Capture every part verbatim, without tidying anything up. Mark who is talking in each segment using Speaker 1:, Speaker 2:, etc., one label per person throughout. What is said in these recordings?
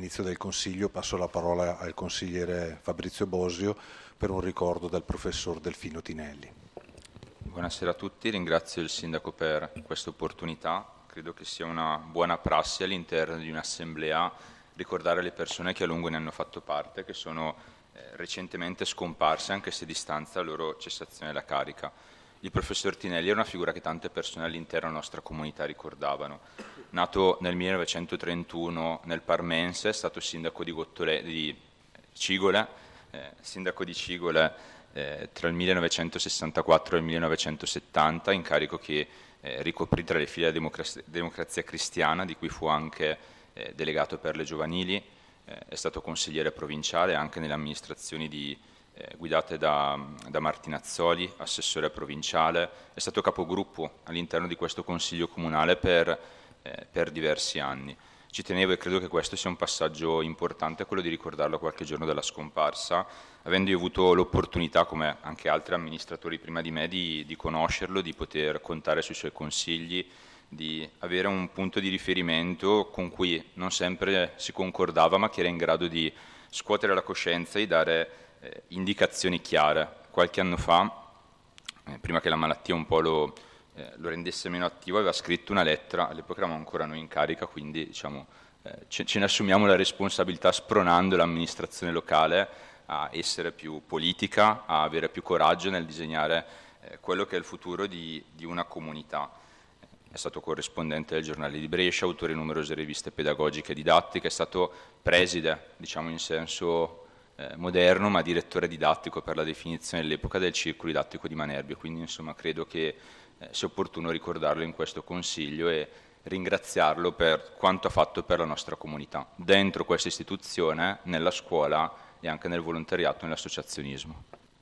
Speaker 1: all'inizio del Consiglio, passo la parola al consigliere Fabrizio Bosio per un ricordo del professor Delfino Tinelli.
Speaker 2: Buonasera a tutti, ringrazio il Sindaco per questa opportunità. Credo che sia una buona prassi all'interno di un'assemblea ricordare le persone che a lungo ne hanno fatto parte, che sono eh, recentemente scomparse, anche se a distanza la loro cessazione dalla carica. Il professor Tinelli era una figura che tante persone all'interno della nostra comunità ricordavano. Nato nel millenovecentotrentuno nel Parmense, è stato sindaco di, Gottole, di Cigole, eh, sindaco di Cigole eh, tra il millenovecentosessantaquattro e il millenovecentosettanta, incarico che eh, ricoprì tra le file della democrazia, democrazia cristiana, di cui fu anche eh, delegato per le giovanili, eh, è stato consigliere provinciale anche nelle amministrazioni di Eh, guidate da, da Martinazzoli, assessore provinciale, è stato capogruppo all'interno di questo Consiglio Comunale per, eh, per diversi anni. Ci tenevo e credo che questo sia un passaggio importante, quello di ricordarlo qualche giorno dalla scomparsa, avendo io avuto l'opportunità, come anche altri amministratori prima di me, di, di conoscerlo, di poter contare sui suoi consigli, di avere un punto di riferimento con cui non sempre si concordava, ma che era in grado di scuotere la coscienza e di dare Eh, indicazioni chiare. Qualche anno fa, eh, prima che la malattia un po' lo, eh, lo rendesse meno attivo, aveva scritto una lettera, all'epoca eravamo ancora noi in carica, quindi diciamo, eh, ce, ce ne assumiamo la responsabilità spronando l'amministrazione locale a essere più politica, a avere più coraggio nel disegnare eh, quello che è il futuro di, di una comunità. È stato corrispondente del giornale di Brescia, autore di numerose riviste pedagogiche e didattiche, è stato preside, diciamo in senso Eh, moderno, ma direttore didattico per la definizione dell'epoca del Circolo Didattico di Manerbio, quindi insomma credo che eh, sia opportuno ricordarlo in questo Consiglio e ringraziarlo per quanto ha fatto per la nostra comunità, dentro questa istituzione, nella scuola e anche nel volontariato e nell'associazionismo.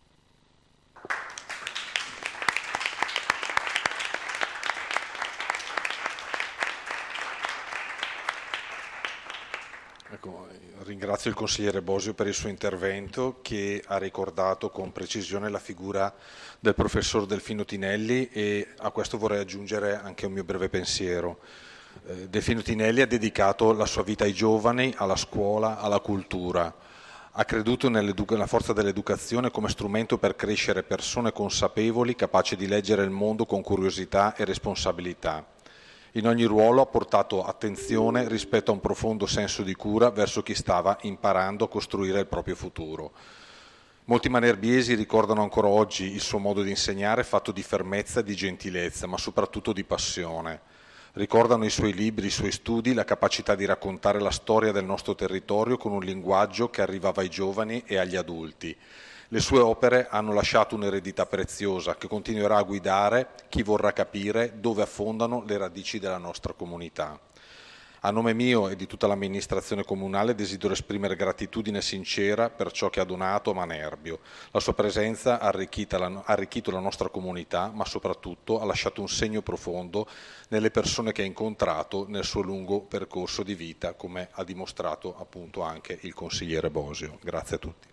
Speaker 1: Ecco, ringrazio il consigliere Bosio per il suo intervento che ha ricordato con precisione la figura del professor Delfino Tinelli e a questo vorrei aggiungere anche un mio breve pensiero. Eh, Delfino Tinelli ha dedicato la sua vita ai giovani, alla scuola, alla cultura. Ha creduto nella forza dell'educazione come strumento per crescere persone consapevoli, capaci di leggere il mondo con curiosità e responsabilità. In ogni ruolo ha portato attenzione rispetto a un profondo senso di cura verso chi stava imparando a costruire il proprio futuro. Molti manerbiesi ricordano ancora oggi il suo modo di insegnare fatto di fermezza e di gentilezza, ma soprattutto di passione. Ricordano i suoi libri, i suoi studi, la capacità di raccontare la storia del nostro territorio con un linguaggio che arrivava ai giovani e agli adulti. Le sue opere hanno lasciato un'eredità preziosa che continuerà a guidare chi vorrà capire dove affondano le radici della nostra comunità. A nome mio e di tutta l'amministrazione comunale desidero esprimere gratitudine sincera per ciò che ha donato a Manerbio. La sua presenza ha arricchito la, ha arricchito la nostra comunità, ma soprattutto ha lasciato un segno profondo nelle persone che ha incontrato nel suo lungo percorso di vita, come ha dimostrato appunto anche il consigliere Bosio. Grazie a tutti.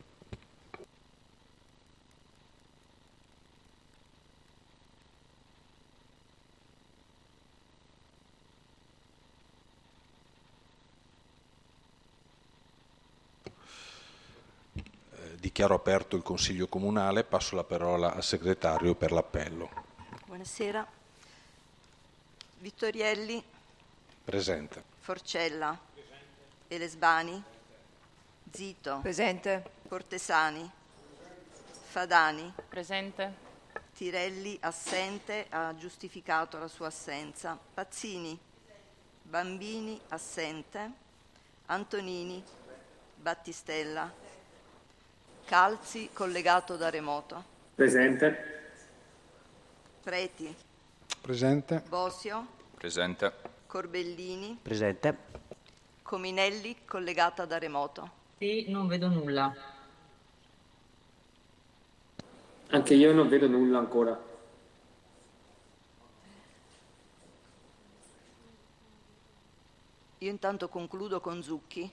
Speaker 1: Dichiaro aperto il Consiglio Comunale, passo la parola al segretario per l'appello.
Speaker 3: Buonasera. Vittorielli.
Speaker 1: Presente.
Speaker 3: Forcella. Presente. Elesbani. Zito.
Speaker 4: Presente.
Speaker 3: Cortesani. Fadani.
Speaker 4: Presente.
Speaker 3: Tirelli assente, ha giustificato la sua assenza. Pazzini. Bambini assente. Antonini. Battistella. Calzi, collegato da remoto.
Speaker 5: Presente.
Speaker 3: Preti.
Speaker 1: Presente.
Speaker 3: Bosio.
Speaker 2: Presente.
Speaker 3: Corbellini.
Speaker 6: Presente.
Speaker 3: Cominelli, collegata da remoto.
Speaker 7: Sì, non vedo nulla.
Speaker 5: Anche io non vedo nulla ancora.
Speaker 3: Io intanto concludo con Zucchi.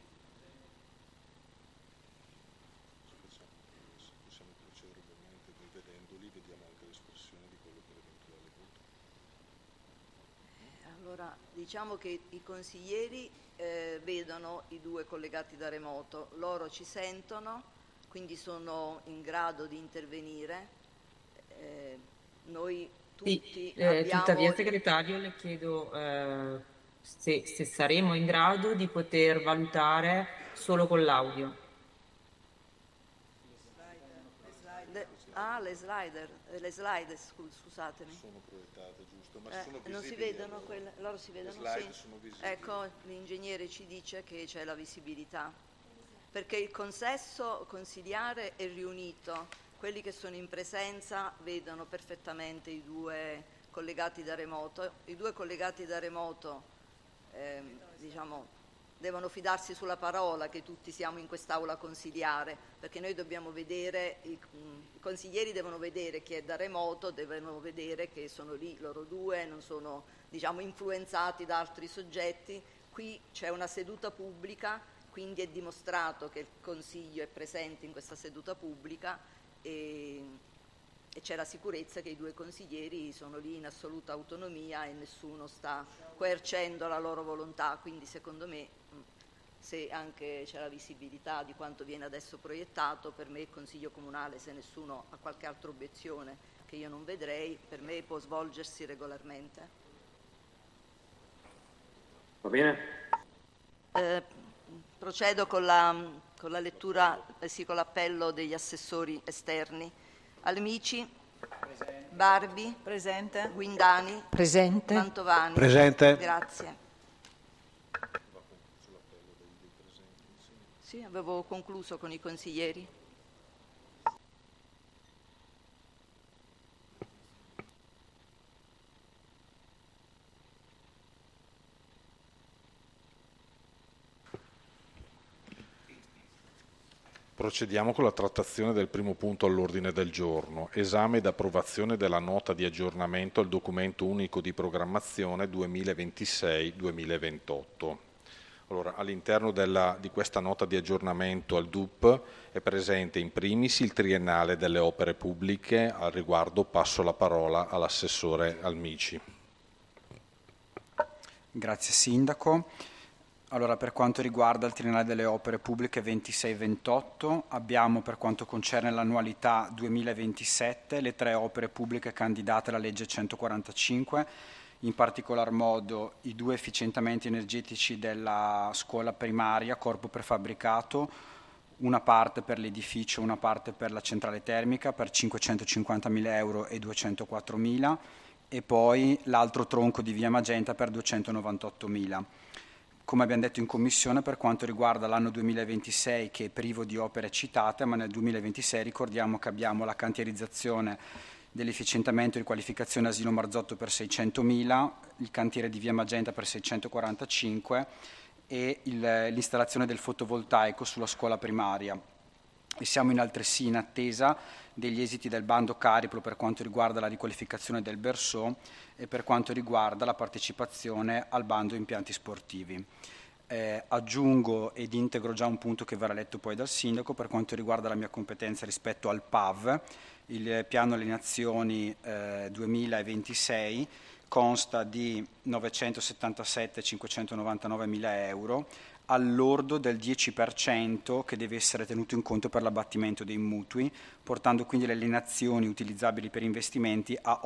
Speaker 3: Ora, diciamo che i consiglieri eh, vedono i due collegati da remoto, loro ci sentono, quindi sono in grado di intervenire. Eh, noi tutti
Speaker 7: Sì, eh,
Speaker 3: abbiamo...
Speaker 7: tuttavia, segretario, le chiedo eh, se, se saremo in grado di poter valutare solo con l'audio.
Speaker 3: Le, ah, le slider, eh, le slide, scu- scusatemi.
Speaker 1: Sono proiettate, giusto? Ma
Speaker 3: Eh,
Speaker 1: sono
Speaker 3: non si
Speaker 1: visibili,
Speaker 3: vedono
Speaker 1: allora?
Speaker 3: quelle, loro si vedono?
Speaker 1: Le slide
Speaker 3: Sì.
Speaker 1: sono visibili.
Speaker 3: Ecco, l'ingegnere ci dice che c'è la visibilità, perché il consesso consiliare è riunito, quelli che sono in presenza vedono perfettamente i due collegati da remoto, i due collegati da remoto ehm, diciamo, devono fidarsi sulla parola che tutti siamo in quest'aula consiliare, perché noi dobbiamo vedere, i, i consiglieri devono vedere chi è da remoto, devono vedere che sono lì loro due, non sono diciamo, influenzati da altri soggetti. Qui c'è una seduta pubblica, quindi è dimostrato che il Consiglio è presente in questa seduta pubblica e, e c'è la sicurezza che i due consiglieri sono lì in assoluta autonomia e nessuno sta coercendo la loro volontà, quindi secondo me se anche c'è la visibilità di quanto viene adesso proiettato, per me il Consiglio Comunale, se nessuno ha qualche altra obiezione che io non vedrei, per me può svolgersi regolarmente.
Speaker 5: Va bene?
Speaker 3: Eh, procedo con la, con la lettura, eh sì, con l'appello degli assessori esterni. Almici? Presente. Barbi? Presente. Guindani?
Speaker 4: Presente.
Speaker 3: Mantovani?
Speaker 6: Presente.
Speaker 3: Grazie. Sì, avevo concluso con i consiglieri.
Speaker 1: Procediamo con la trattazione del primo punto all'ordine del giorno, esame ed approvazione della nota di aggiornamento al documento unico di programmazione duemilaventisei duemilaventotto. Allora, all'interno della, di questa nota di aggiornamento al D U P è presente in primis il triennale delle opere pubbliche. Al riguardo passo la parola all'assessore Almici.
Speaker 8: Grazie Sindaco. Allora, per quanto riguarda il triennale delle opere pubbliche ventisei ventotto, abbiamo per quanto concerne l'annualità duemilaventisette le tre opere pubbliche candidate alla legge centoquarantacinque, in particolar modo i due efficientamenti energetici della scuola primaria, corpo prefabbricato, una parte per l'edificio, una parte per la centrale termica per cinquecentocinquantamila euro e duecentoquattromila, e poi l'altro tronco di via Magenta per duecentonovantottomila. Come abbiamo detto in Commissione, per quanto riguarda l'anno duemilaventisei, che è privo di opere citate, ma nel duemilaventisei ricordiamo che abbiamo la cantierizzazione dell'efficientamento e riqualificazione asilo Marzotto per seicentomila, il cantiere di via Magenta per seicentoquarantacinque e il, l'installazione del fotovoltaico sulla scuola primaria. E siamo in altresì in attesa degli esiti del bando Cariplo per quanto riguarda la riqualificazione del Bersò e per quanto riguarda la partecipazione al bando impianti sportivi. Eh, aggiungo ed integro già un punto che verrà letto poi dal Sindaco per quanto riguarda la mia competenza rispetto al P A V. Il piano alienazioni eh, duemilaventisei consta di novecentosettantasette cinquecentonovantanove mila euro al lordo del dieci per cento che deve essere tenuto in conto per l'abbattimento dei mutui, portando quindi le alienazioni utilizzabili per investimenti a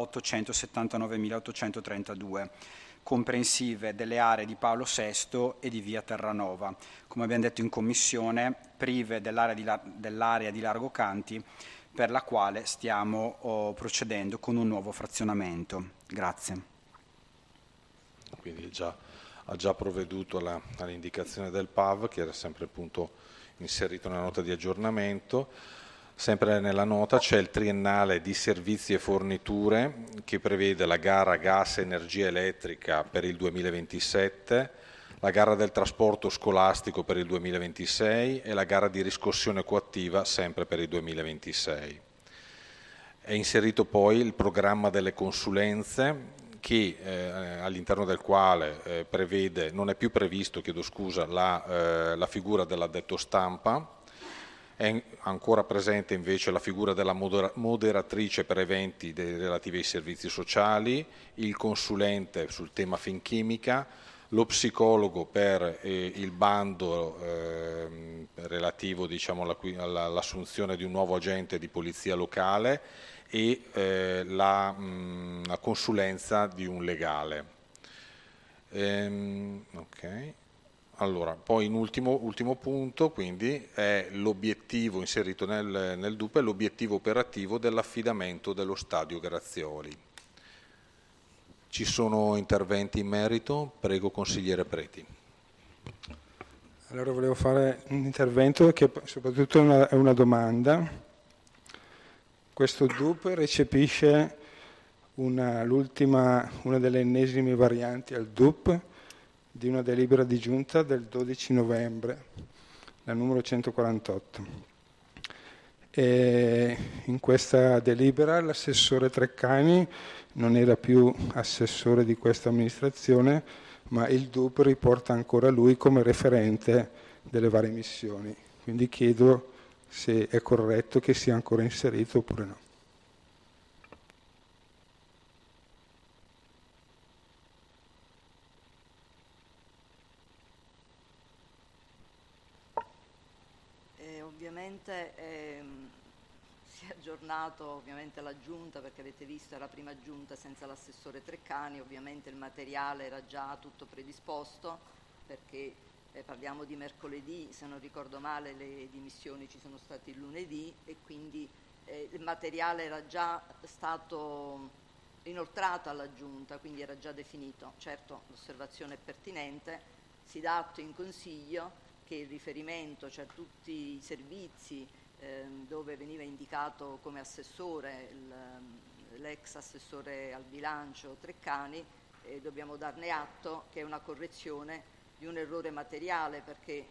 Speaker 8: ottocentosettantanovemilaottocentotrentadue, comprensive delle aree di Paolo sesto e di via Terranova. Come abbiamo detto in Commissione, prive dell'area di, dell'area di Largo Canti, per la quale stiamo oh, procedendo con un nuovo frazionamento. Grazie.
Speaker 1: Quindi già, ha già provveduto alla, all'indicazione del P A V, che era sempre appunto inserito nella nota di aggiornamento. Sempre nella nota c'è il triennale di servizi e forniture che prevede la gara gas e energia elettrica per il duemilaventisette, la gara del trasporto scolastico per il duemilaventisei e la gara di riscossione coattiva sempre per il duemilaventisei. È inserito poi il programma delle consulenze che, eh, all'interno del quale eh, prevede, non è più previsto, chiedo scusa, la, eh, la figura dell'addetto stampa, È ancora presente invece la figura della modera- moderatrice per eventi dei- relativi ai servizi sociali, il consulente sul tema Finchimica, lo psicologo per eh, il bando eh, relativo, diciamo, alla- alla- all'assunzione di un nuovo agente di polizia locale e eh, la, mh, la consulenza di un legale. Ehm, ok. Allora, poi in ultimo, ultimo punto, quindi, è l'obiettivo inserito nel, nel D U P, è l'obiettivo operativo dell'affidamento dello stadio Grazioli. Ci sono interventi in merito? Prego, consigliere Preti.
Speaker 4: Allora volevo fare un intervento che soprattutto è una, è una domanda. Questo D U P recepisce una, l'ultima, una delle ennesime varianti al D U P di una delibera di giunta del dodici novembre, la numero centoquarantotto. E in questa delibera l'assessore Treccani non era più assessore di questa amministrazione, ma il D U P riporta ancora lui come referente delle varie missioni. Quindi chiedo se è corretto che sia ancora inserito oppure no.
Speaker 3: Eh, ovviamente ehm, si è aggiornato ovviamente la giunta, perché avete visto è la prima giunta senza l'assessore Treccani. Ovviamente il materiale era già tutto predisposto, perché eh, parliamo di mercoledì, se non ricordo male le dimissioni ci sono state il lunedì, e quindi eh, il materiale era già stato inoltrato alla giunta, quindi era già definito. Certo, l'osservazione è pertinente, si dà atto in consiglio che il riferimento, cioè tutti i servizi ehm, dove veniva indicato come assessore il, l'ex assessore al bilancio Treccani, eh, dobbiamo darne atto che è una correzione di un errore materiale, perché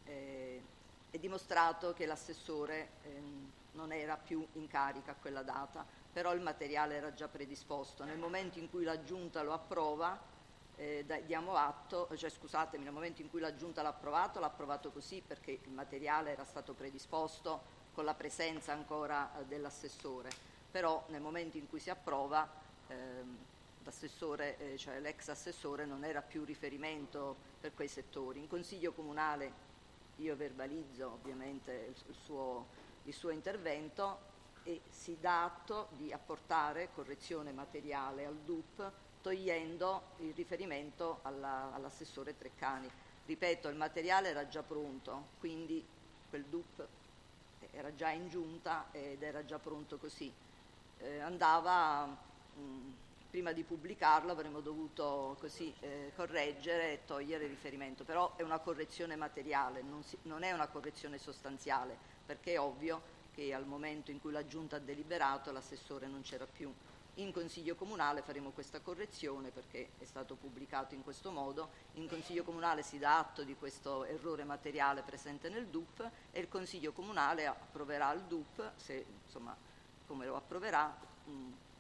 Speaker 3: eh, è dimostrato che l'assessore ehm, non era più in carica a quella data, però il materiale era già predisposto. Nel momento in cui la Giunta lo approva, Eh, diamo atto, cioè scusatemi, nel momento in cui la Giunta l'ha approvato, l'ha approvato così perché il materiale era stato predisposto con la presenza ancora eh, dell'assessore, però nel momento in cui si approva ehm, l'assessore, eh, cioè l'ex assessore non era più riferimento per quei settori. In Consiglio Comunale io verbalizzo ovviamente il, il, suo, il suo intervento e si dà atto di apportare correzione materiale al D U P, togliendo il riferimento alla, all'assessore Treccani. Ripeto, il materiale era già pronto, quindi quel D U P era già in giunta ed era già pronto così. Eh, andava, mh, prima di pubblicarlo avremmo dovuto così eh, correggere e togliere il riferimento, però è una correzione materiale, non, si, non è una correzione sostanziale, perché è ovvio che al momento in cui la Giunta ha deliberato l'assessore non c'era più. In Consiglio Comunale faremo questa correzione perché è stato pubblicato in questo modo. In Consiglio Comunale si dà atto di questo errore materiale presente nel D U P e il Consiglio Comunale approverà il D U P, se insomma come lo approverà, mh,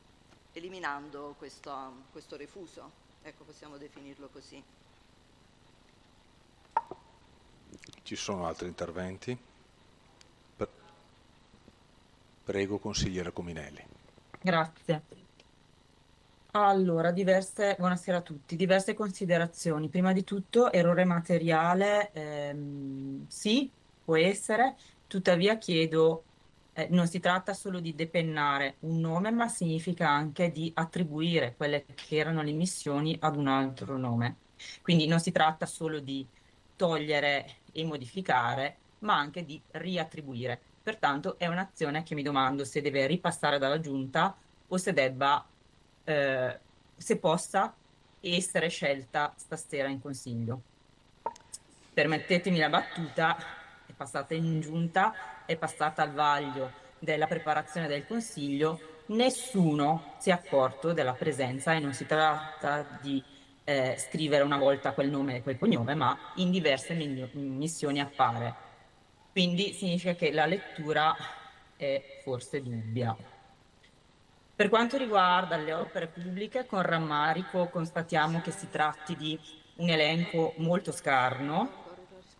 Speaker 3: eliminando questo, questo refuso. Ecco, possiamo definirlo così.
Speaker 1: Ci sono altri interventi? Prego, consigliere Cominelli.
Speaker 7: Grazie. Allora, diverse, buonasera a tutti, diverse considerazioni. Prima di tutto, errore materiale, ehm, sì, può essere, tuttavia chiedo, eh, non si tratta solo di depennare un nome, ma significa anche di attribuire quelle che erano le missioni ad un altro nome. Quindi non si tratta solo di togliere e modificare, ma anche di riattribuire. Pertanto è un'azione che mi domando se deve ripassare dalla giunta o se debba eh, se possa essere scelta stasera in consiglio. Permettetemi la battuta, è passata in giunta, è passata al vaglio della preparazione del consiglio, nessuno si è accorto della presenza e non si tratta di eh, scrivere una volta quel nome e quel cognome, ma in diverse missioni appare. Quindi significa che la lettura è forse dubbia. Per quanto riguarda le opere pubbliche, con rammarico constatiamo che si tratti di un elenco molto scarno,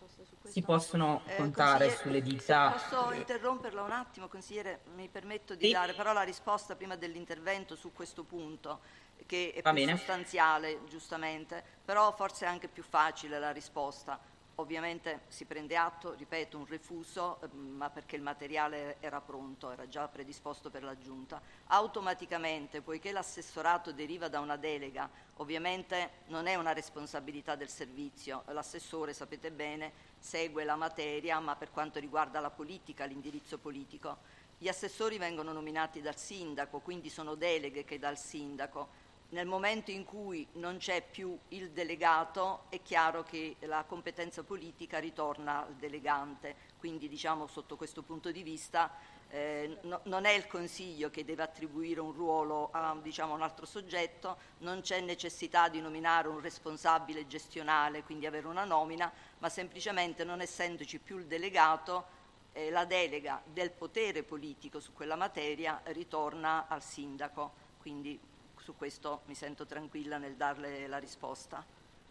Speaker 7: si possono
Speaker 3: Eh,
Speaker 7: contare
Speaker 3: consigliere,
Speaker 7: sulle
Speaker 3: se
Speaker 7: dita.
Speaker 3: posso interromperla un attimo, consigliere, mi permetto di
Speaker 7: Sì.
Speaker 3: dare però la risposta prima dell'intervento su questo punto, che è
Speaker 7: Va
Speaker 3: più
Speaker 7: bene.
Speaker 3: sostanziale, giustamente, però forse è anche più facile la risposta. Ovviamente si prende atto, ripeto, un refuso, eh, ma perché il materiale era pronto, era già predisposto per la Giunta. Automaticamente, poiché l'assessorato deriva da una delega, ovviamente non è una responsabilità del servizio, l'assessore, sapete bene, segue la materia, ma per quanto riguarda la politica, l'indirizzo politico. Gli assessori vengono nominati dal sindaco, quindi sono deleghe che dà il sindaco. Nel momento in cui non c'è più il delegato è chiaro che la competenza politica ritorna al delegante, quindi diciamo sotto questo punto di vista eh, no, non è il Consiglio che deve attribuire un ruolo a diciamo, un altro soggetto, non c'è necessità di nominare un responsabile gestionale, quindi avere una nomina, ma semplicemente non essendoci più il delegato eh, la delega del potere politico su quella materia ritorna al sindaco, quindi su questo mi sento tranquilla nel darle la risposta.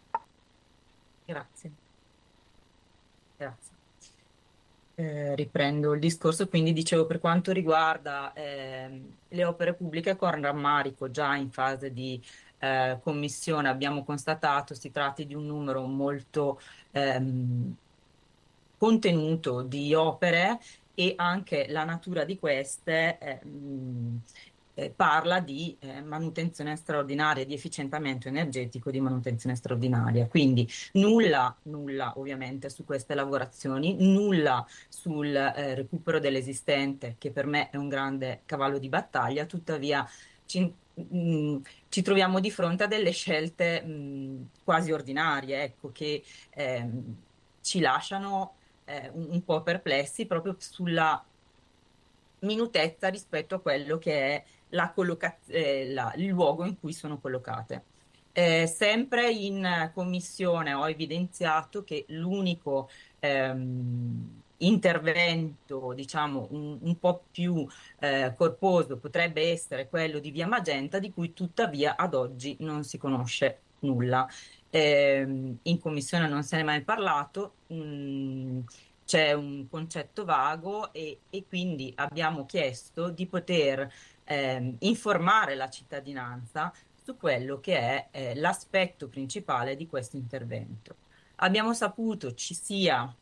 Speaker 7: Grazie. Grazie. Eh, riprendo il discorso, quindi dicevo per quanto riguarda ehm, le opere pubbliche con rammarico già in fase di eh, commissione abbiamo constatato si tratti di un numero molto ehm, contenuto di opere e anche la natura di queste eh, mh, eh, parla di eh, manutenzione straordinaria, di efficientamento energetico, di manutenzione straordinaria. Quindi nulla, nulla ovviamente su queste lavorazioni, nulla sul eh, recupero dell'esistente, che per me è un grande cavallo di battaglia, tuttavia ci, mh, ci troviamo di fronte a delle scelte mh, quasi ordinarie, ecco, che ehm, ci lasciano eh, un, un po' perplessi proprio sulla minutezza rispetto a quello che è la colloca- eh, la- il luogo in cui sono collocate. Eh, sempre in commissione ho evidenziato che l'unico ehm, intervento, diciamo, un, un po' più eh, corposo potrebbe essere quello di Via Magenta, di cui tuttavia ad oggi non si conosce nulla. Ehm, in commissione non se ne è mai parlato. mh, C'è un concetto vago e, e quindi abbiamo chiesto di poter ehm, informare la cittadinanza su quello che è eh, l'aspetto principale di questo intervento. Abbiamo saputo ci sia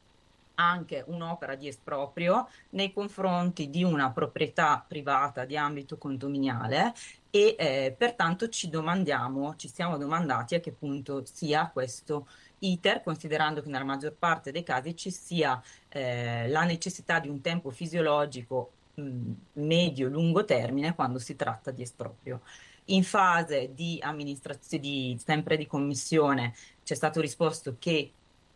Speaker 7: anche un'opera di esproprio nei confronti di una proprietà privata di ambito condominiale e eh, pertanto ci domandiamo, ci siamo domandati a che punto sia questo iter, considerando che nella maggior parte dei casi ci sia eh, la necessità di un tempo fisiologico mh, medio-lungo termine quando si tratta di esproprio. In fase di amministrazione, di, sempre di commissione, c'è stato risposto che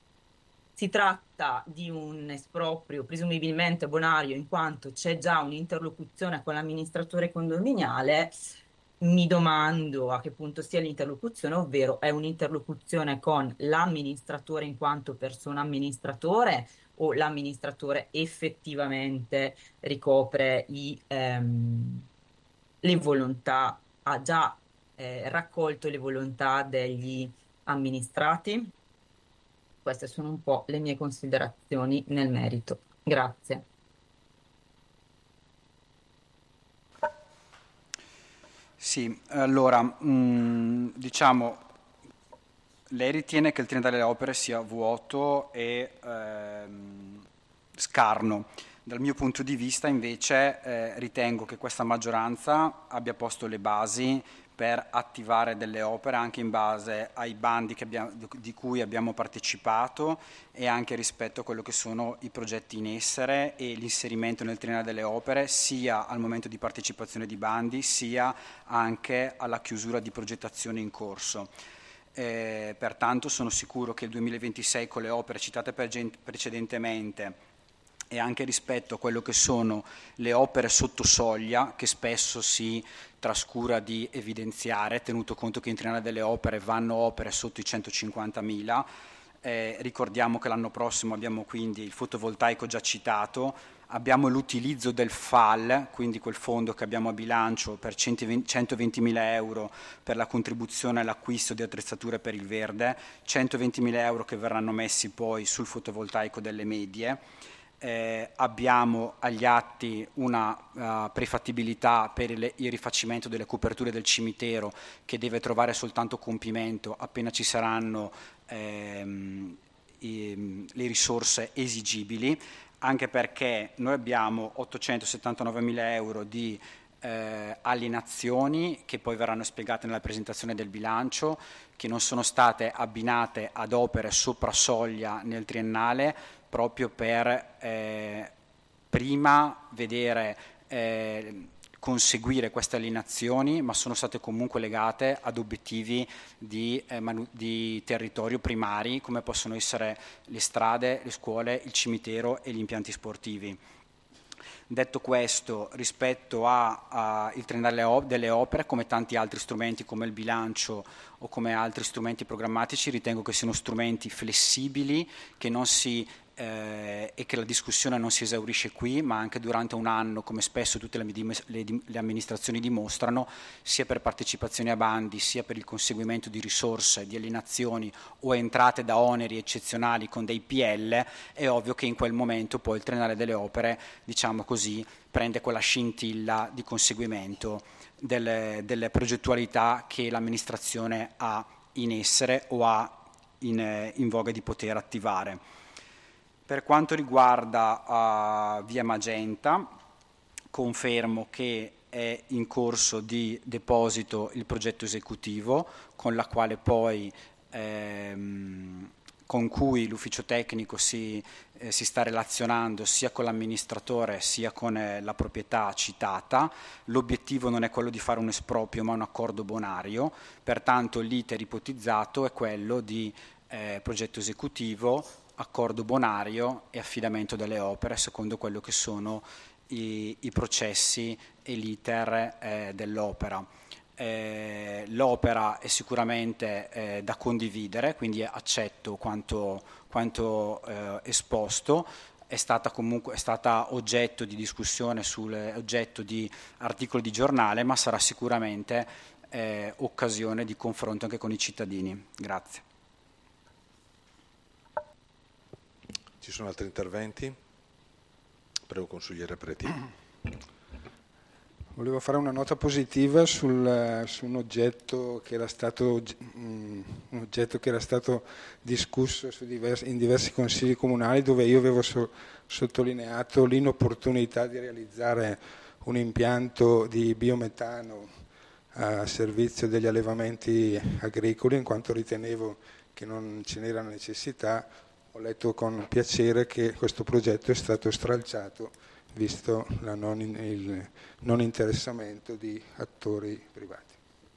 Speaker 7: si tratta di un esproprio presumibilmente bonario in quanto c'è già un'interlocuzione con l'amministratore condominiale. Mi domando a che punto sia l'interlocuzione, ovvero è un'interlocuzione con l'amministratore in quanto persona amministratore o l'amministratore effettivamente ricopre i, ehm, le volontà, ha già eh, raccolto le volontà degli amministrati? Queste sono un po' le mie considerazioni nel merito. Grazie.
Speaker 8: Sì, allora, mh, diciamo, lei ritiene che il treno delle opere sia vuoto e ehm, scarno. Dal mio punto di vista, invece, eh, ritengo che questa maggioranza abbia posto le basi per attivare delle opere anche in base ai bandi che abbiamo, di cui abbiamo partecipato e anche rispetto a quello che sono i progetti in essere e l'inserimento nel triennale delle opere sia al momento di partecipazione di bandi sia anche alla chiusura di progettazione in corso. Eh, pertanto sono sicuro che il duemilaventisei con le opere citate precedentemente e anche rispetto a quello che sono le opere sotto soglia, che spesso si trascura di evidenziare, tenuto conto che in triennale delle opere vanno opere sotto i centocinquantamila. Eh, ricordiamo che l'anno prossimo abbiamo quindi il fotovoltaico già citato, abbiamo l'utilizzo del F A L, quindi quel fondo che abbiamo a bilancio per centoventimila euro per la contribuzione all'acquisto di attrezzature per il verde, centoventimila euro che verranno messi poi sul fotovoltaico delle medie. Eh, abbiamo agli atti una uh, prefattibilità per il, il rifacimento delle coperture del cimitero che deve trovare soltanto compimento appena ci saranno ehm, i, le risorse esigibili, anche perché noi abbiamo ottocentosettantanovemila euro di eh, alienazioni che poi verranno spiegate nella presentazione del bilancio, che non sono state abbinate ad opere sopra soglia nel triennale, proprio per eh, prima vedere eh, conseguire queste alienazioni, ma sono state comunque legate ad obiettivi di, eh, manu- di territorio primari, come possono essere le strade, le scuole, il cimitero e gli impianti sportivi. Detto questo, rispetto al triennale delle opere, come tanti altri strumenti come il bilancio o come altri strumenti programmatici, ritengo che siano strumenti flessibili, che non si Eh, e che la discussione non si esaurisce qui, ma anche durante un anno, come spesso tutte le, le, le amministrazioni dimostrano, sia per partecipazioni a bandi, sia per il conseguimento di risorse, di alienazioni o entrate da oneri eccezionali con dei P L, è ovvio che in quel momento poi il triennale delle opere, diciamo così, prende quella scintilla di conseguimento delle, delle progettualità che l'amministrazione ha in essere o ha in, in voga di poter attivare. Per quanto riguarda uh, Via Magenta, confermo che è in corso di deposito il progetto esecutivo, con la quale poi ehm, con cui l'ufficio tecnico si, eh, si sta relazionando sia con l'amministratore sia con eh, la proprietà citata. L'obiettivo non è quello di fare un esproprio ma un accordo bonario, pertanto l'iter ipotizzato è quello di eh, progetto esecutivo, accordo bonario e affidamento delle opere secondo quello che sono i, i processi e l'iter eh, dell'opera. Eh, l'opera è sicuramente eh, da condividere, quindi accetto quanto, quanto eh, esposto. È stata comunque è stata oggetto di discussione, sul, oggetto di articoli di giornale, ma sarà sicuramente eh, occasione di confronto anche con i cittadini. Grazie.
Speaker 1: Ci sono altri interventi? Prego, consigliere Preti.
Speaker 4: Volevo fare una nota positiva sul, su un oggetto che era stato, um, un oggetto che era stato discusso su diversi, in diversi consigli comunali, dove io avevo so, sottolineato l'inopportunità di realizzare un impianto di biometano a servizio degli allevamenti agricoli, in quanto ritenevo che non ce n'era necessità. Ho letto con piacere che questo progetto è stato stralciato, visto la non, il non interessamento di attori privati.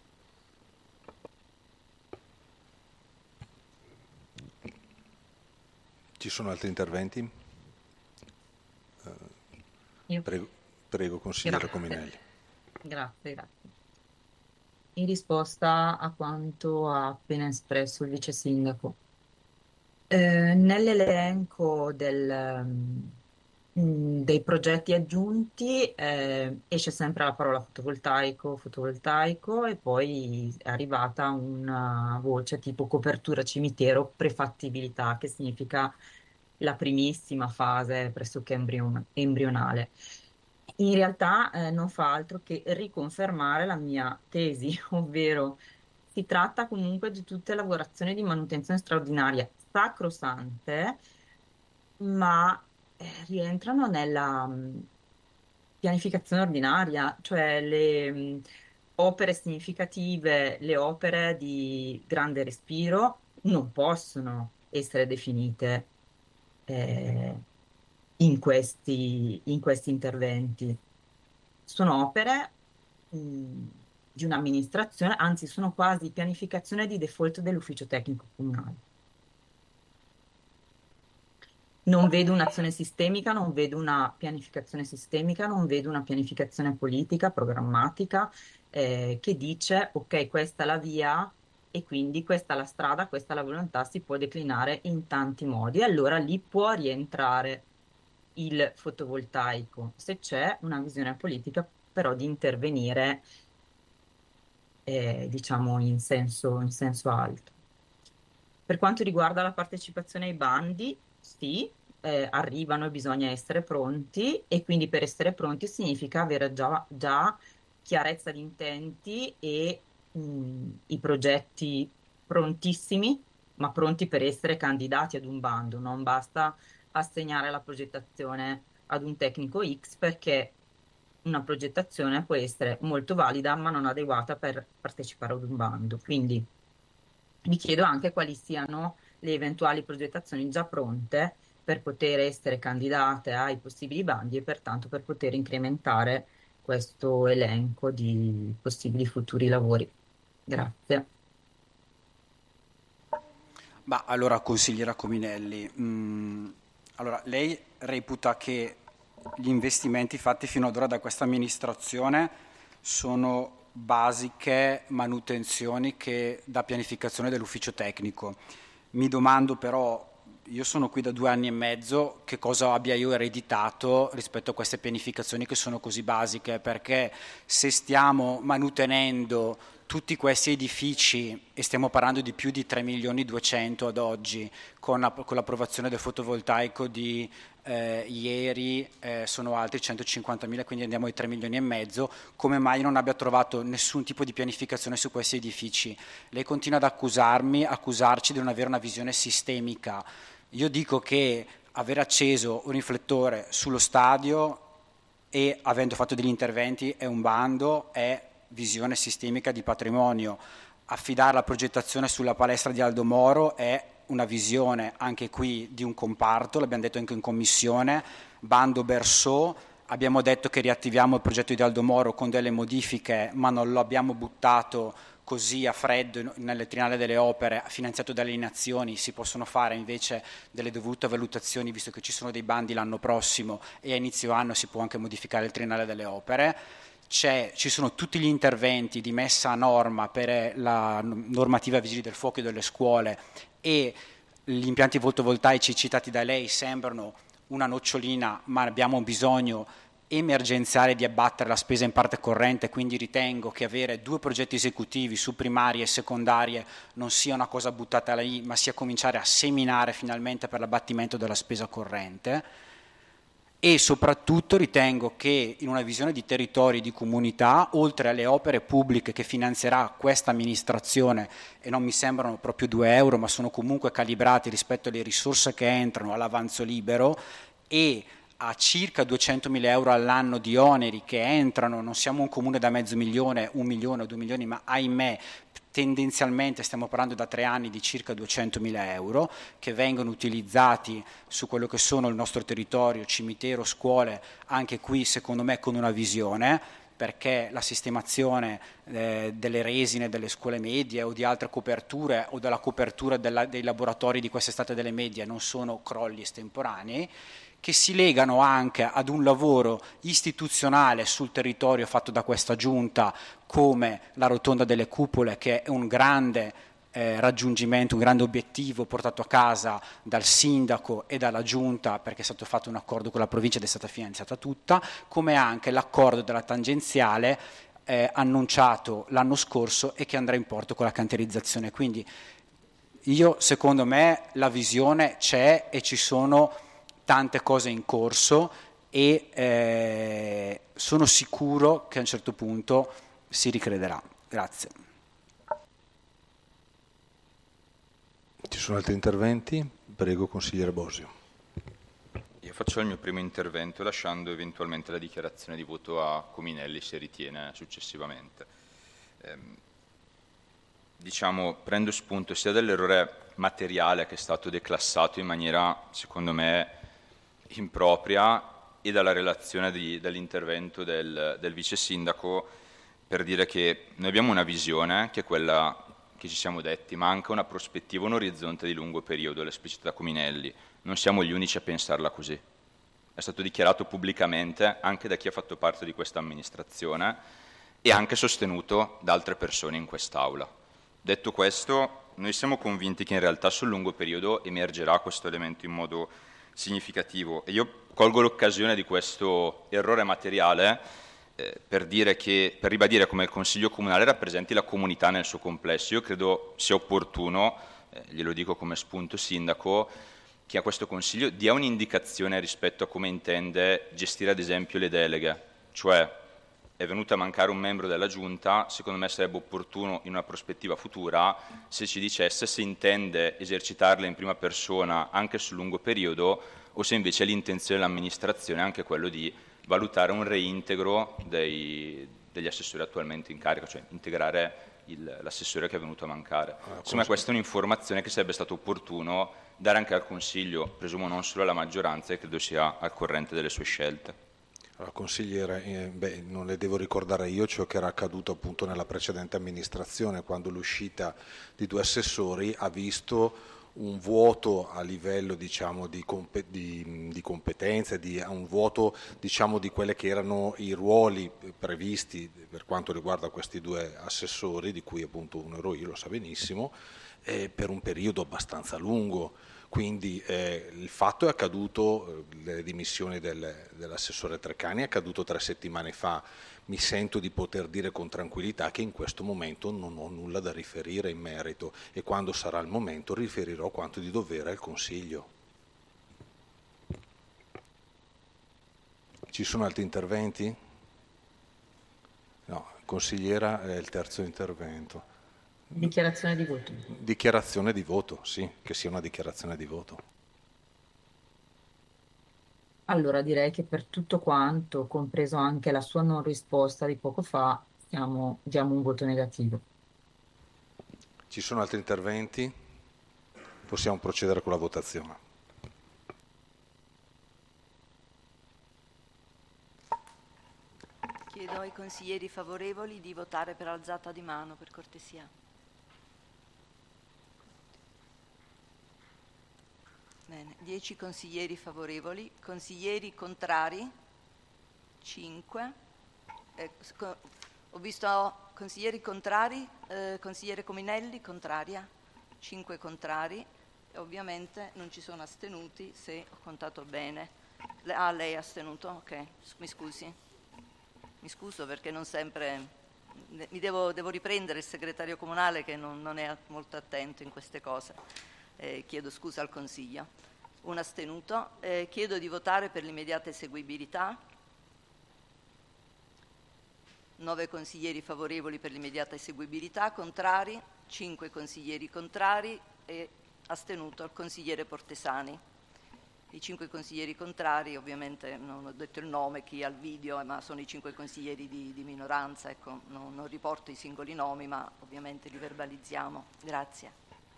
Speaker 1: Ci sono altri interventi?
Speaker 7: Io.
Speaker 1: Prego, prego consigliere
Speaker 7: Grazie.
Speaker 1: Cominelli.
Speaker 7: Grazie, grazie. In risposta a quanto ha appena espresso il vice sindaco, eh, nell'elenco del, mm, dei progetti aggiunti eh, esce sempre la parola fotovoltaico, fotovoltaico e poi è arrivata una voce tipo copertura cimitero prefattibilità, che significa la primissima fase pressoché embrion- embrionale. In realtà eh, non fa altro che riconfermare la mia tesi, ovvero si tratta comunque di tutte lavorazioni di manutenzione straordinaria, sacrosante, ma eh, rientrano nella mh, pianificazione ordinaria, cioè le mh, opere significative, le opere di grande respiro non possono essere definite eh, in questi, in questi interventi. Sono opere mh, di un'amministrazione, anzi sono quasi pianificazione di default dell'ufficio tecnico comunale. Non vedo un'azione sistemica, non vedo una pianificazione sistemica, non vedo una pianificazione politica, programmatica, eh, che dice ok, questa è la via e quindi questa è la strada, questa è la volontà, si può declinare in tanti modi. E allora lì può rientrare il fotovoltaico, se c'è una visione politica però di intervenire eh, diciamo in senso, in senso alto. Per quanto riguarda la partecipazione ai bandi, sì, eh, arrivano e bisogna essere pronti, e quindi per essere pronti significa avere già, già chiarezza di intenti e mh, i progetti prontissimi, ma pronti per essere candidati ad un bando. Non basta assegnare la progettazione ad un tecnico X, perché una progettazione può essere molto valida ma non adeguata per partecipare ad un bando. Quindi vi chiedo anche quali siano le eventuali progettazioni già pronte per poter essere candidate ai possibili bandi e pertanto per poter incrementare questo elenco di possibili futuri lavori. Grazie.
Speaker 8: Ma allora, consigliera Cominelli, mh, allora, lei reputa che gli investimenti fatti fino ad ora da questa amministrazione sono basiche manutenzioni che da pianificazione dell'ufficio tecnico. Mi domando però, io sono qui da due anni e mezzo, che cosa abbia io ereditato rispetto a queste pianificazioni che sono così basiche, perché se stiamo manutenendo tutti questi edifici, e stiamo parlando di più di tre milioni duecento ad oggi, con, la, con l'approvazione del fotovoltaico di eh, ieri eh, sono altri centocinquantamila, quindi andiamo ai tre milioni e mezzo, come mai non abbia trovato nessun tipo di pianificazione su questi edifici? Lei continua ad accusarmi, accusarci di non avere una visione sistemica. Io dico che aver acceso un riflettore sullo stadio e avendo fatto degli interventi è un bando, è visione sistemica di patrimonio. Affidare la progettazione sulla palestra di Aldo Moro è una visione anche qui di un comparto, l'abbiamo detto anche in commissione, bando Berceau, abbiamo detto che riattiviamo il progetto di Aldo Moro con delle modifiche, ma non lo abbiamo buttato così a freddo nelle Triennale delle Opere, finanziato dalle nazioni. Si possono fare invece delle dovute valutazioni, visto che ci sono dei bandi l'anno prossimo e a inizio anno si può anche modificare il Triennale delle Opere. C'è, ci sono tutti gli interventi di messa a norma per la normativa vigili del fuoco e delle scuole, e gli impianti fotovoltaici citati da lei sembrano una nocciolina, ma abbiamo bisogno emergenziale di abbattere la spesa in parte corrente, quindi ritengo che avere due progetti esecutivi su primarie e secondarie non sia una cosa buttata lì, ma sia cominciare a seminare finalmente per l'abbattimento della spesa corrente. E soprattutto ritengo che in una visione di territori, di comunità, oltre alle opere pubbliche che finanzierà questa amministrazione, e non mi sembrano proprio due euro, ma sono comunque calibrati rispetto alle risorse che entrano all'avanzo libero, e a circa duecentomila euro all'anno di oneri che entrano, non siamo un comune da mezzo milione, un milione o due milioni, ma ahimè tendenzialmente stiamo parlando da tre anni di circa duecentomila euro che vengono utilizzati su quello che sono il nostro territorio, cimitero, scuole, anche qui secondo me con una visione, perché la sistemazione eh, delle resine delle scuole medie o di altre coperture o della copertura della, dei laboratori di quest'estate delle medie non sono crolli estemporanei, che si legano anche ad un lavoro istituzionale sul territorio fatto da questa giunta, come la rotonda delle cupole, che è un grande eh, raggiungimento, un grande obiettivo portato a casa dal sindaco e dalla giunta, perché è stato fatto un accordo con la provincia ed è stata finanziata tutta, come anche l'accordo della tangenziale eh, annunciato l'anno scorso e che andrà in porto con la cantierizzazione. Quindi io, secondo me, la visione c'è e ci sono tante cose in corso, e eh, sono sicuro che a un certo punto si ricrederà. Grazie.
Speaker 1: Ci sono altri interventi? Prego, consigliere Bosio.
Speaker 2: Io faccio il mio primo intervento lasciando eventualmente la dichiarazione di voto a Cominelli se ritiene successivamente. Eh, diciamo, prendo spunto sia dall'errore materiale che è stato declassato in maniera, secondo me, impropria, e dalla relazione di, dell'intervento del, del vice sindaco, per dire che noi abbiamo una visione che è quella che ci siamo detti, ma anche una prospettiva, un orizzonte di lungo periodo, l'esplicita da Cominelli. Non siamo gli unici a pensarla così. È stato dichiarato pubblicamente anche da chi ha fatto parte di questa amministrazione e anche sostenuto da altre persone in quest'Aula. Detto questo, noi siamo convinti che in realtà sul lungo periodo emergerà questo elemento in modo significativo. E io colgo l'occasione di questo errore materiale eh, per, dire che, per ribadire come il Consiglio Comunale rappresenti la comunità nel suo complesso. Io credo sia opportuno, eh, glielo dico come spunto sindaco, che a questo Consiglio dia un'indicazione rispetto a come intende gestire ad esempio le deleghe, cioè è venuto a mancare un membro della Giunta, secondo me sarebbe opportuno in una prospettiva futura se ci dicesse se intende esercitarle in prima persona anche sul lungo periodo o se invece l'intenzione dell'amministrazione è anche quello di valutare un reintegro dei, degli assessori attualmente in carica, cioè integrare l'assessore che è venuto a mancare.
Speaker 1: Ah,
Speaker 2: Insomma, questa è un'informazione che sarebbe stato opportuno dare anche al Consiglio, presumo non solo alla maggioranza, e credo sia al corrente delle sue scelte.
Speaker 1: Allora, consigliere, eh, beh, non le devo ricordare io ciò che era accaduto appunto nella precedente amministrazione, quando l'uscita di due assessori ha visto un vuoto a livello diciamo, di, comp- di, di competenze, di, un vuoto diciamo, di quelli che erano i ruoli previsti per quanto riguarda questi due assessori, di cui appunto uno ero io, lo sa benissimo, eh, per un periodo abbastanza lungo. Quindi eh, il fatto è accaduto, le dimissioni del, dell'assessore Treccani è accaduto tre settimane fa. Mi sento di poter dire con tranquillità che in questo momento non ho nulla da riferire in merito e quando sarà il momento riferirò quanto di dovere al Consiglio. Ci sono altri interventi? No, consigliera è il terzo intervento.
Speaker 7: Dichiarazione di voto.
Speaker 1: Dichiarazione di voto, sì, che sia una dichiarazione di voto.
Speaker 7: Allora direi che per tutto quanto, compreso anche la sua non risposta di poco fa, stiamo, diamo un voto negativo.
Speaker 1: Ci sono altri interventi? Possiamo procedere con la votazione.
Speaker 3: Chiedo ai consiglieri favorevoli di votare per alzata di mano, per cortesia. Bene, dieci consiglieri favorevoli, consiglieri contrari, cinque. Eh, co- ho visto consiglieri contrari, eh, consigliere Cominelli, contraria, cinque contrari, e ovviamente non ci sono astenuti, se ho contato bene. Le- ah, lei è astenuto? Ok, S- mi scusi. Mi scuso perché non sempre, mi devo, devo riprendere il segretario comunale che non, non è molto attento in queste cose. Eh, chiedo scusa al Consiglio. Un astenuto. Eh, chiedo di votare per l'immediata eseguibilità. Nove consiglieri favorevoli per l'immediata eseguibilità, contrari, cinque consiglieri contrari e astenuto il consigliere Portesani. I cinque consiglieri contrari, ovviamente non ho detto il nome, chi ha il video, ma sono i cinque consiglieri di, di minoranza, ecco, non, non riporto i singoli nomi, ma ovviamente li verbalizziamo. Grazie.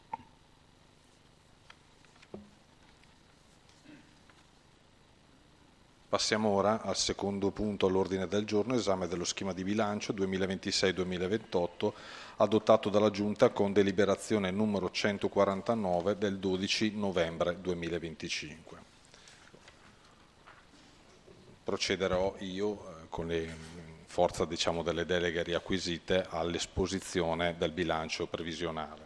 Speaker 1: Passiamo ora al secondo punto all'ordine del giorno, esame dello schema di bilancio duemilaventisei duemilaventotto, adottato dalla Giunta con deliberazione numero centoquarantanove del dodici novembre duemilaventicinque. Procederò io, eh, con le forza diciamo, delle deleghe riacquisite, all'esposizione del bilancio previsionale.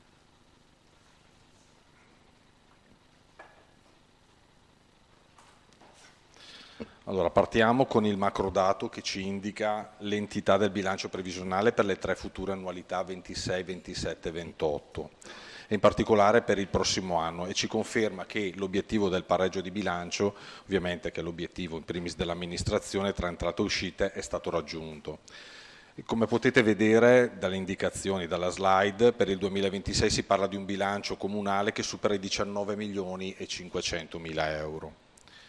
Speaker 1: Allora, partiamo con il macrodato che ci indica l'entità del bilancio previsionale per le tre future annualità ventisei, ventisette e ventotto, e in particolare per il prossimo anno, e ci conferma che l'obiettivo del pareggio di bilancio, ovviamente che è l'obiettivo in primis dell'amministrazione tra entrate e uscite, è stato raggiunto. Come potete vedere dalle indicazioni, dalla slide, per il duemilaventisei si parla di un bilancio comunale che supera i diciannove milioni e cinquecentomila euro.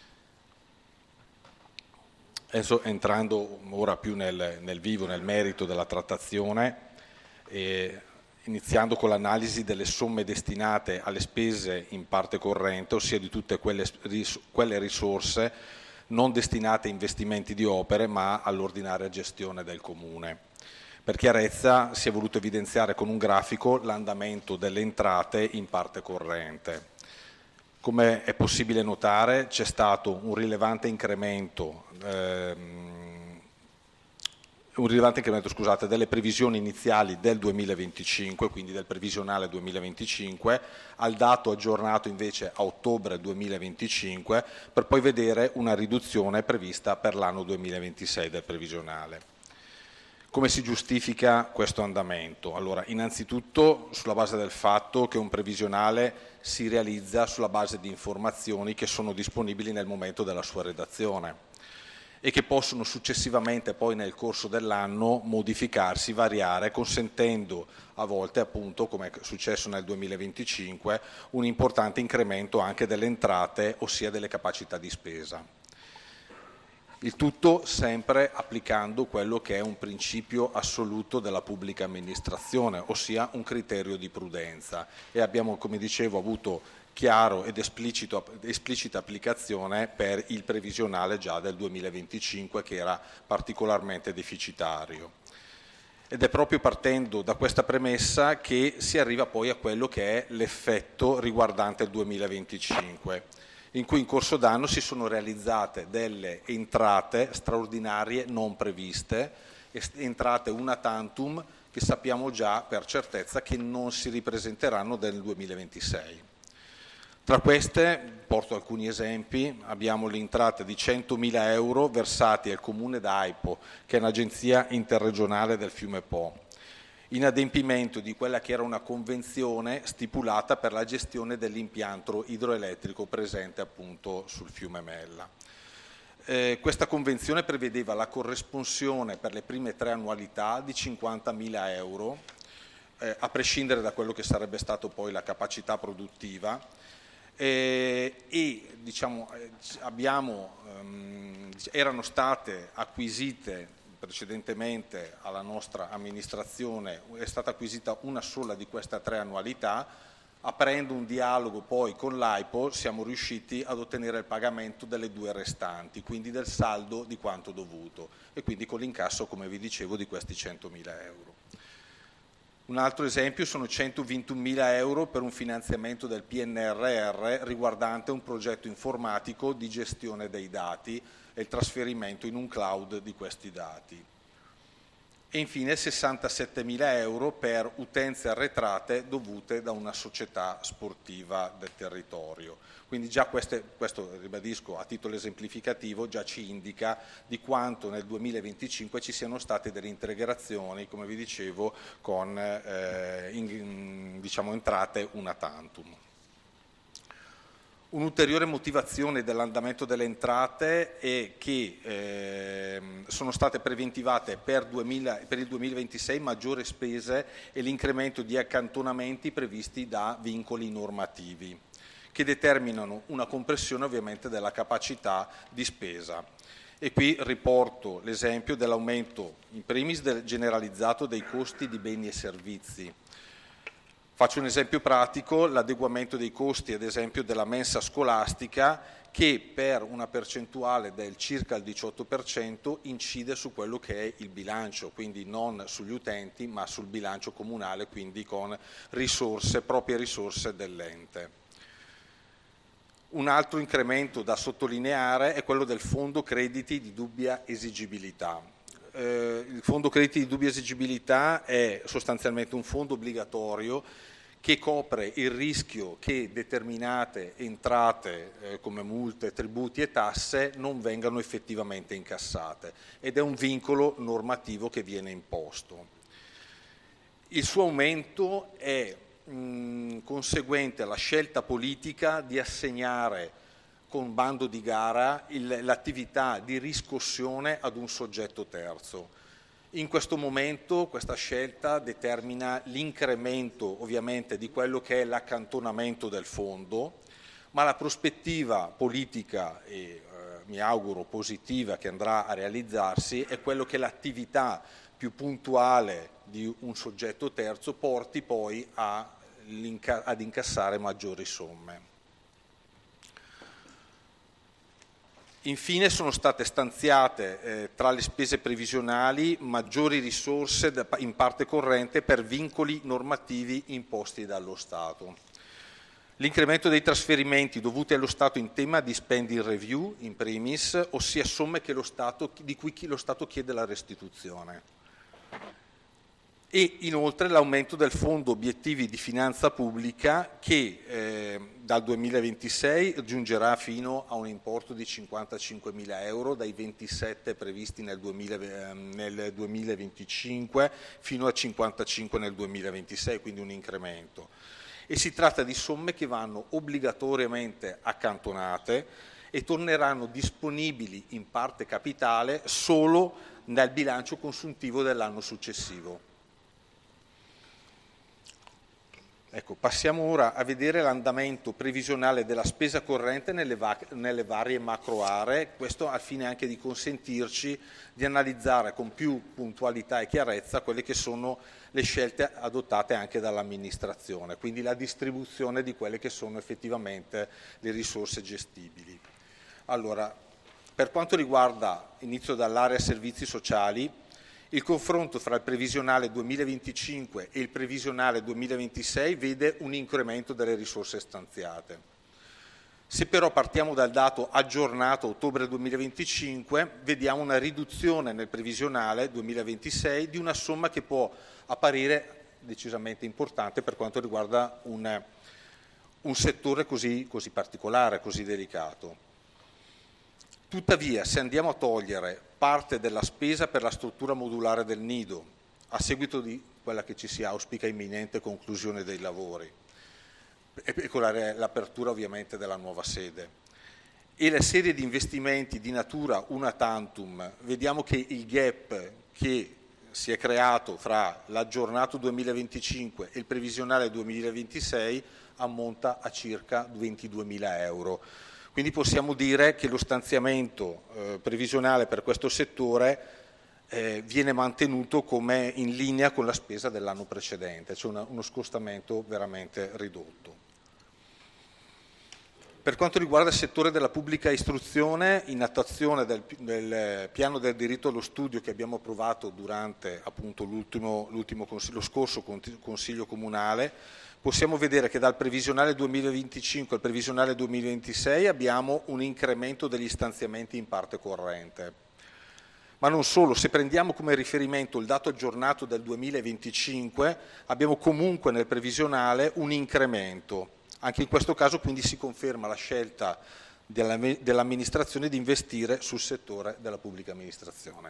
Speaker 1: Adesso, entrando ora più nel, nel vivo, nel merito della trattazione, eh, iniziando con l'analisi delle somme destinate alle spese in parte corrente, ossia di tutte quelle, quelle risorse non destinate a investimenti di opere ma all'ordinaria gestione del Comune. Per chiarezza si è voluto evidenziare con un grafico l'andamento delle entrate in parte corrente. Come è possibile notare, c'è stato un rilevante incremento ehm, un rilevante incremento, scusate, delle previsioni iniziali del duemilaventicinque, quindi del previsionale duemilaventicinque, al dato aggiornato invece a ottobre duemilaventicinque, per poi vedere una riduzione prevista per l'anno duemilaventisei del previsionale. Come si giustifica questo andamento? Allora, innanzitutto sulla base del fatto che un previsionale si realizza sulla base di informazioni che sono disponibili nel momento della sua redazione e che possono successivamente poi nel corso dell'anno modificarsi, variare, consentendo a volte, appunto, come è successo nel duemilaventicinque, un importante incremento anche delle entrate, ossia delle capacità di spesa. Il tutto sempre applicando quello che è un principio assoluto della pubblica amministrazione, ossia un criterio di prudenza, e abbiamo, come dicevo, avuto chiaro ed esplicito, esplicita applicazione per il previsionale già del duemilaventicinque, che era particolarmente deficitario. Ed è proprio partendo da questa premessa che si arriva poi a quello che è l'effetto riguardante il duemilaventicinque, in cui in corso d'anno si sono realizzate delle entrate straordinarie non previste, entrate una tantum che sappiamo già per certezza che non si ripresenteranno nel duemilaventisei. Tra queste, porto alcuni esempi, abbiamo l'entrata di centomila euro versati al Comune d'Aipo, che è un'agenzia interregionale del fiume Po, in adempimento di quella che era una convenzione stipulata per la gestione dell'impianto idroelettrico presente appunto sul fiume Mella. Eh, questa convenzione prevedeva la corresponsione per le prime tre annualità di cinquantamila euro, eh, a prescindere da quello che sarebbe stato poi la capacità produttiva, eh, e diciamo, abbiamo, ehm, erano state acquisite precedentemente alla nostra amministrazione, è stata acquisita una sola di queste tre annualità. Aprendo un dialogo poi con l'Aipo siamo riusciti ad ottenere il pagamento delle due restanti, quindi del saldo di quanto dovuto, e quindi con l'incasso, come vi dicevo, di questi centomila euro. Un altro esempio sono centoventunomila euro per un finanziamento del P N R R riguardante un progetto informatico di gestione dei dati e il trasferimento in un cloud di questi dati. E infine sessantasettemila euro per utenze arretrate dovute da una società sportiva del territorio. Quindi già queste, questo ribadisco a titolo esemplificativo, già ci indica di quanto nel duemilaventicinque ci siano state delle integrazioni, come vi dicevo, con eh, in, diciamo, entrate una tantum. Un'ulteriore motivazione dell'andamento delle entrate è che eh, sono state preventivate per, duemila, per il duemilaventisei maggiori spese e l'incremento di accantonamenti previsti da vincoli normativi, che determinano una compressione ovviamente della capacità di spesa. E qui riporto l'esempio dell'aumento in primis del generalizzato dei costi di beni e servizi. Faccio un esempio pratico, l'adeguamento dei costi ad esempio della mensa scolastica, che per una percentuale del circa il diciotto per cento incide su quello che è il bilancio, quindi non sugli utenti ma sul bilancio comunale, quindi con risorse, proprie risorse dell'ente. Un altro incremento da sottolineare è quello del fondo crediti di dubbia esigibilità. Eh, il fondo crediti di dubbia esigibilità è sostanzialmente un fondo obbligatorio che copre il rischio che determinate entrate eh, come multe, tributi e tasse non vengano effettivamente incassate, ed è un vincolo normativo che viene imposto. Il suo aumento è mh, conseguente alla scelta politica di assegnare con bando di gara l'attività di riscossione ad un soggetto terzo. In questo momento questa scelta determina l'incremento ovviamente di quello che è l'accantonamento del fondo, ma la prospettiva politica, e eh, mi auguro positiva, che andrà a realizzarsi è quello che l'attività più puntuale di un soggetto terzo porti poi a, ad incassare maggiori somme. Infine sono state stanziate eh, tra le spese previsionali maggiori risorse da, in parte corrente per vincoli normativi imposti dallo Stato. L'incremento dei trasferimenti dovuti allo Stato in tema di spending review, in primis, ossia somme che lo Stato, di cui lo Stato chiede la restituzione. E inoltre l'aumento del Fondo Obiettivi di Finanza Pubblica che eh, dal duemilaventisei giungerà fino a un importo di cinquantacinquemila euro, dai ventisette previsti nel, duemila, eh, nel duemilaventicinque fino a cinquantacinque nel duemilaventisei, quindi un incremento. E si tratta di somme che vanno obbligatoriamente accantonate e torneranno disponibili in parte capitale solo nel bilancio consuntivo dell'anno successivo. Ecco, passiamo ora a vedere l'andamento previsionale della spesa corrente nelle, va- nelle varie macro aree, questo al fine anche di consentirci di analizzare con più puntualità e chiarezza quelle che sono le scelte adottate anche dall'amministrazione, quindi la distribuzione di quelle che sono effettivamente le risorse gestibili. Allora, per quanto riguarda, inizio dall'area servizi sociali, il confronto fra il previsionale duemilaventicinque e il previsionale duemilaventisei vede un incremento delle risorse stanziate. Se però partiamo dal dato aggiornato ottobre duemilaventicinque, vediamo una riduzione nel previsionale duemilaventisei di una somma che può apparire decisamente importante per quanto riguarda un, un settore così, così particolare, così delicato. Tuttavia, se andiamo a togliere parte della spesa per la struttura modulare del nido, a seguito di quella che ci si auspica imminente conclusione dei lavori, e con l'apertura ovviamente della nuova sede, e la serie di investimenti di natura una tantum, vediamo che il gap che si è creato fra l'aggiornato duemilaventicinque e il previsionale duemilaventisei ammonta a circa ventiduemila euro. Quindi possiamo dire che lo stanziamento eh, previsionale per questo settore eh, viene mantenuto come in linea con la spesa dell'anno precedente, cioè una, uno scostamento veramente ridotto. Per quanto riguarda il settore della pubblica istruzione, in attuazione del, del piano del diritto allo studio che abbiamo approvato durante appunto l'ultimo, l'ultimo consiglio, lo scorso Consiglio Comunale, possiamo vedere che dal previsionale duemilaventicinque al previsionale duemilaventisei abbiamo un incremento degli stanziamenti in parte corrente. Ma non solo, se prendiamo come riferimento il dato aggiornato del duemilaventicinque, abbiamo comunque nel previsionale un incremento. Anche in questo caso quindi si conferma la scelta dell'amministrazione di investire sul settore della pubblica amministrazione.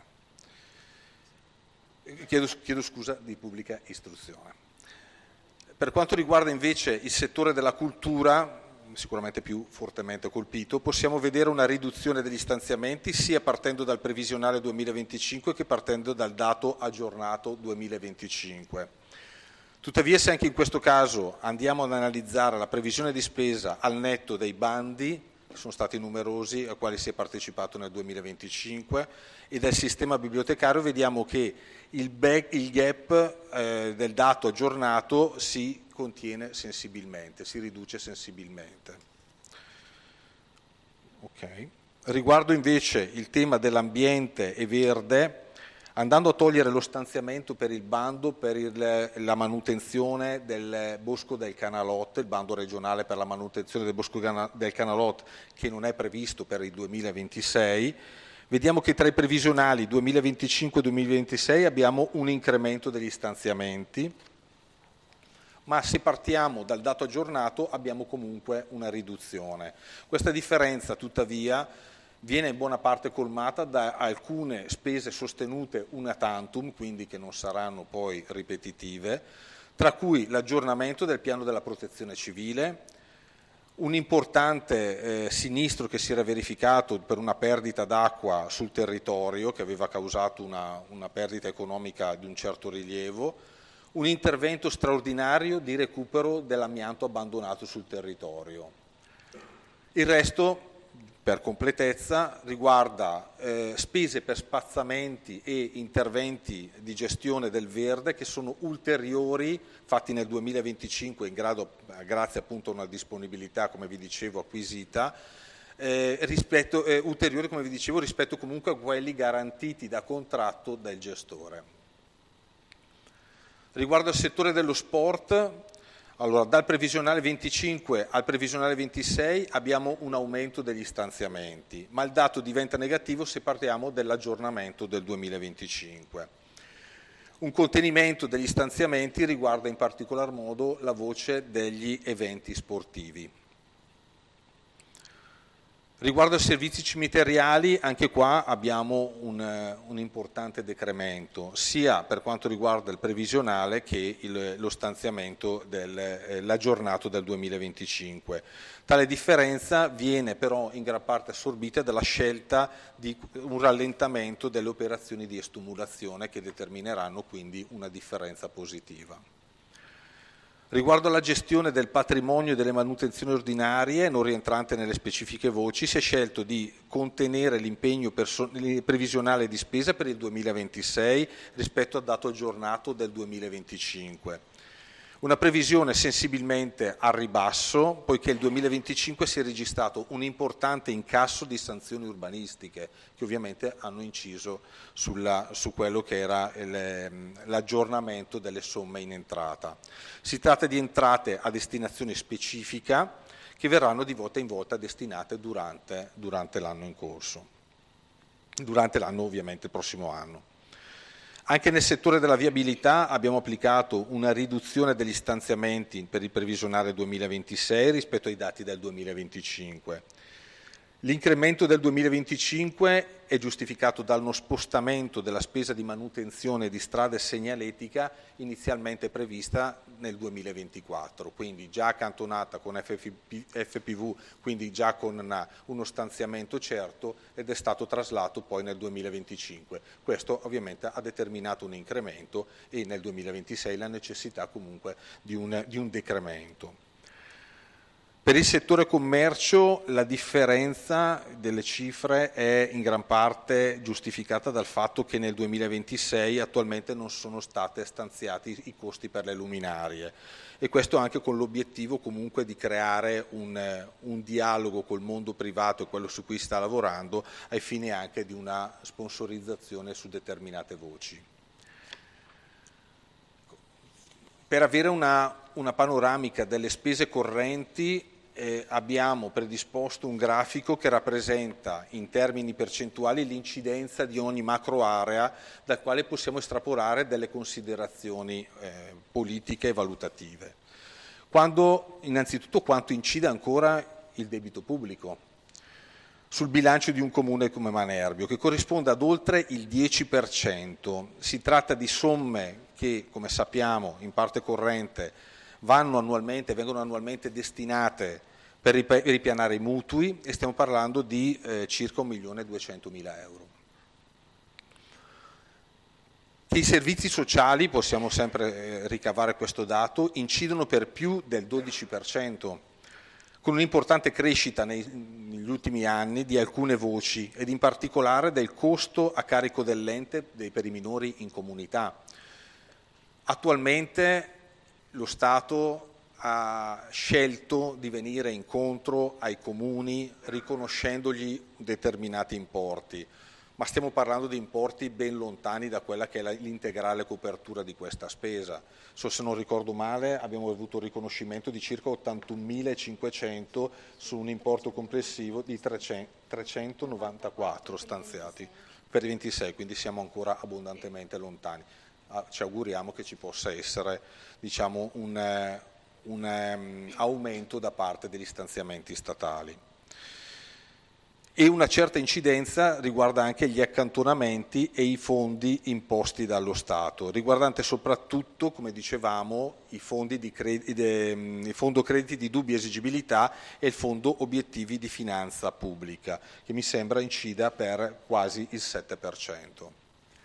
Speaker 1: Chiedo, chiedo scusa, di pubblica istruzione. Per quanto riguarda invece il settore della cultura, sicuramente più fortemente colpito, possiamo vedere una riduzione degli stanziamenti sia partendo dal previsionale duemilaventicinque che partendo dal dato aggiornato duemilaventicinque. Tuttavia, se anche in questo caso andiamo ad analizzare la previsione di spesa al netto dei bandi, che sono stati numerosi, ai quali si è partecipato nel duemilaventicinque, e del sistema bibliotecario, vediamo che il, back, il gap eh, del dato aggiornato si contiene sensibilmente, si riduce sensibilmente. Okay. Riguardo invece il tema dell'ambiente e verde, andando a togliere lo stanziamento per il bando per il, la manutenzione del Bosco del Canalot, il bando regionale per la manutenzione del Bosco del Canalot che non è previsto per il duemilaventisei, vediamo che tra i previsionali duemilaventicinque e duemilaventisei abbiamo un incremento degli stanziamenti, ma se partiamo dal dato aggiornato abbiamo comunque una riduzione. Questa differenza tuttavia viene in buona parte colmata da alcune spese sostenute una tantum, quindi che non saranno poi ripetitive, tra cui l'aggiornamento del piano della protezione civile, un importante eh, sinistro che si era verificato per una perdita d'acqua sul territorio che aveva causato una, una perdita economica di un certo rilievo, un intervento straordinario di recupero dell'amianto abbandonato sul territorio. Il resto, per completezza, riguarda eh, spese per spazzamenti e interventi di gestione del verde che sono ulteriori, fatti nel duemilaventicinque in grado, grazie appunto a una disponibilità, come vi dicevo, acquisita, eh, rispetto, eh, ulteriori, come vi dicevo, rispetto comunque a quelli garantiti da contratto del gestore. Riguardo al settore dello sport, Allora, dal previsionale venticinque al previsionale ventisei abbiamo un aumento degli stanziamenti, ma il dato diventa negativo se parliamo dell'aggiornamento del duemilaventicinque. Un contenimento degli stanziamenti riguarda in particolar modo la voce degli eventi sportivi. Riguardo ai servizi cimiteriali, anche qua abbiamo un, un importante decremento, sia per quanto riguarda il previsionale che il, lo stanziamento dell'aggiornato del duemilaventicinque. Tale differenza viene però in gran parte assorbita dalla scelta di un rallentamento delle operazioni di estumulazione che determineranno quindi una differenza positiva. Riguardo alla gestione del patrimonio e delle manutenzioni ordinarie, non rientrante nelle specifiche voci, si è scelto di contenere l'impegno previsionale di spesa per il duemilaventisei rispetto al dato aggiornato del duemilaventicinque. Una previsione sensibilmente al ribasso, poiché il duemilaventicinque si è registrato un importante incasso di sanzioni urbanistiche, che ovviamente hanno inciso sulla, su quello che era l'aggiornamento delle somme in entrata. Si tratta di entrate a destinazione specifica che verranno di volta in volta destinate durante, durante l'anno in corso, durante l'anno ovviamente il prossimo anno. Anche nel settore della viabilità abbiamo applicato una riduzione degli stanziamenti per il previsionale duemilaventisei rispetto ai dati del duemilaventicinque. L'incremento del duemilaventicinque è giustificato da uno spostamento della spesa di manutenzione di strade e segnaletica inizialmente prevista nel duemilaventiquattro, quindi già accantonata con F P V, quindi già con una, uno stanziamento certo, ed è stato traslato poi nel duemilaventicinque. Questo ovviamente ha determinato un incremento e nel duemilaventisei la necessità comunque di un, di un decremento. Per il settore commercio la differenza delle cifre è in gran parte giustificata dal fatto che nel duemilaventisei attualmente non sono state stanziati i costi per le luminarie e questo anche con l'obiettivo comunque di creare un, un dialogo col mondo privato e quello su cui sta lavorando ai fini anche di una sponsorizzazione su determinate voci. Per avere una, una panoramica delle spese correnti Eh, abbiamo predisposto un grafico che rappresenta in termini percentuali l'incidenza di ogni macro area dal quale possiamo estrapolare delle considerazioni eh, politiche e valutative. Quando, innanzitutto quanto incide ancora il debito pubblico sul bilancio di un comune come Manerbio, che corrisponde ad oltre il dieci per cento. Si tratta di somme che, come sappiamo, in parte corrente vanno annualmente, vengono annualmente destinate per ripianare i mutui e stiamo parlando di eh, circa un milione e duecentomila euro. I servizi sociali, possiamo sempre eh, ricavare questo dato, incidono per più del dodici per cento, con un'importante crescita nei, negli ultimi anni di alcune voci ed in particolare del costo a carico dell'ente per i minori in comunità. Attualmente lo Stato ha scelto di venire incontro ai comuni riconoscendogli determinati importi, ma stiamo parlando di importi ben lontani da quella che è l'integrale copertura di questa spesa. So, se non ricordo male abbiamo avuto un riconoscimento di circa ottantunomilacinquecento su un importo complessivo di trecentonovantaquattro stanziati per i ventisei, quindi siamo ancora abbondantemente lontani. Ci auguriamo che ci possa essere diciamo, un, un um, aumento da parte degli stanziamenti statali. E una certa incidenza riguarda anche gli accantonamenti e i fondi imposti dallo Stato, riguardante soprattutto, come dicevamo, i fondi di crediti, il fondo crediti di dubbia esigibilità e il fondo obiettivi di finanza pubblica, che mi sembra incida per quasi il sette per cento.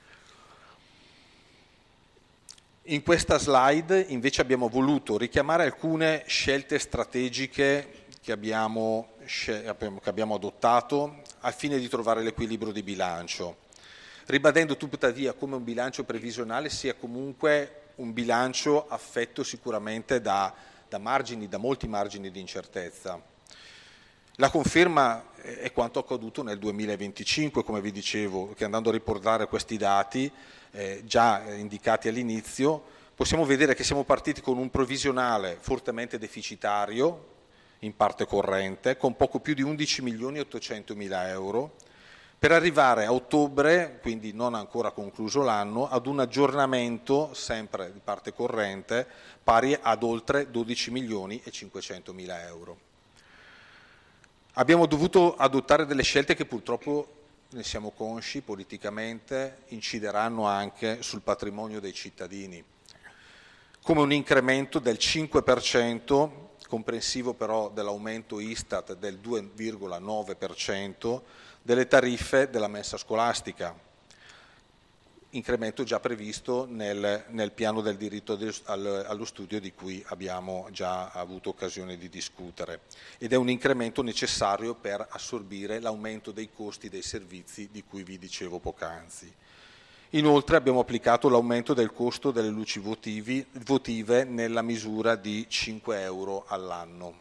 Speaker 1: In questa slide invece abbiamo voluto richiamare alcune scelte strategiche che abbiamo, che abbiamo adottato al fine di trovare l'equilibrio di bilancio, ribadendo tuttavia come un bilancio previsionale sia comunque un bilancio affetto sicuramente da, da margini, da molti margini di incertezza. La conferma è quanto accaduto nel duemilaventicinque, come vi dicevo, che andando a riportare questi dati eh, già indicati all'inizio, possiamo vedere che siamo partiti con un provvisionale fortemente deficitario, in parte corrente, con poco più di undici milioni e ottocentomila euro, per arrivare a ottobre, quindi non ancora concluso l'anno, ad un aggiornamento, sempre di parte corrente, pari ad oltre dodici milioni e cinquecentomila euro. Abbiamo dovuto adottare delle scelte che purtroppo, ne siamo consci, politicamente incideranno anche sul patrimonio dei cittadini, come un incremento del cinque per cento, comprensivo però dell'aumento Istat del due virgola nove per cento delle tariffe della mensa scolastica, incremento già previsto nel, nel piano del diritto de, al, allo studio di cui abbiamo già avuto occasione di discutere, ed è un incremento necessario per assorbire l'aumento dei costi dei servizi di cui vi dicevo poc'anzi. Inoltre abbiamo applicato l'aumento del costo delle luci votivi, votive nella misura di cinque euro all'anno.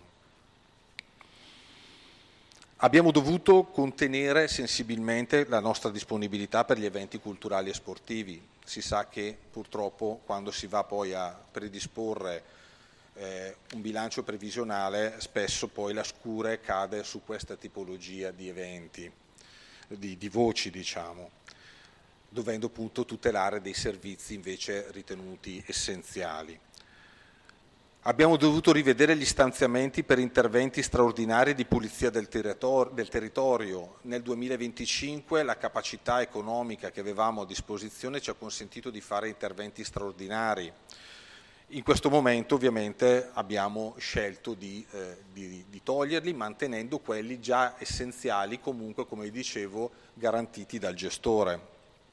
Speaker 1: Abbiamo dovuto contenere sensibilmente la nostra disponibilità per gli eventi culturali e sportivi. Si sa che purtroppo quando si va poi a predisporre eh, un bilancio previsionale spesso poi la scure cade su questa tipologia di eventi, di, di voci diciamo, dovendo appunto tutelare dei servizi invece ritenuti essenziali. Abbiamo dovuto rivedere gli stanziamenti per interventi straordinari di pulizia del territorio, del territorio. Nel duemilaventicinque la capacità economica che avevamo a disposizione ci ha consentito di fare interventi straordinari. In questo momento ovviamente abbiamo scelto di, eh, di, di toglierli, mantenendo quelli già essenziali, comunque come dicevo garantiti dal gestore.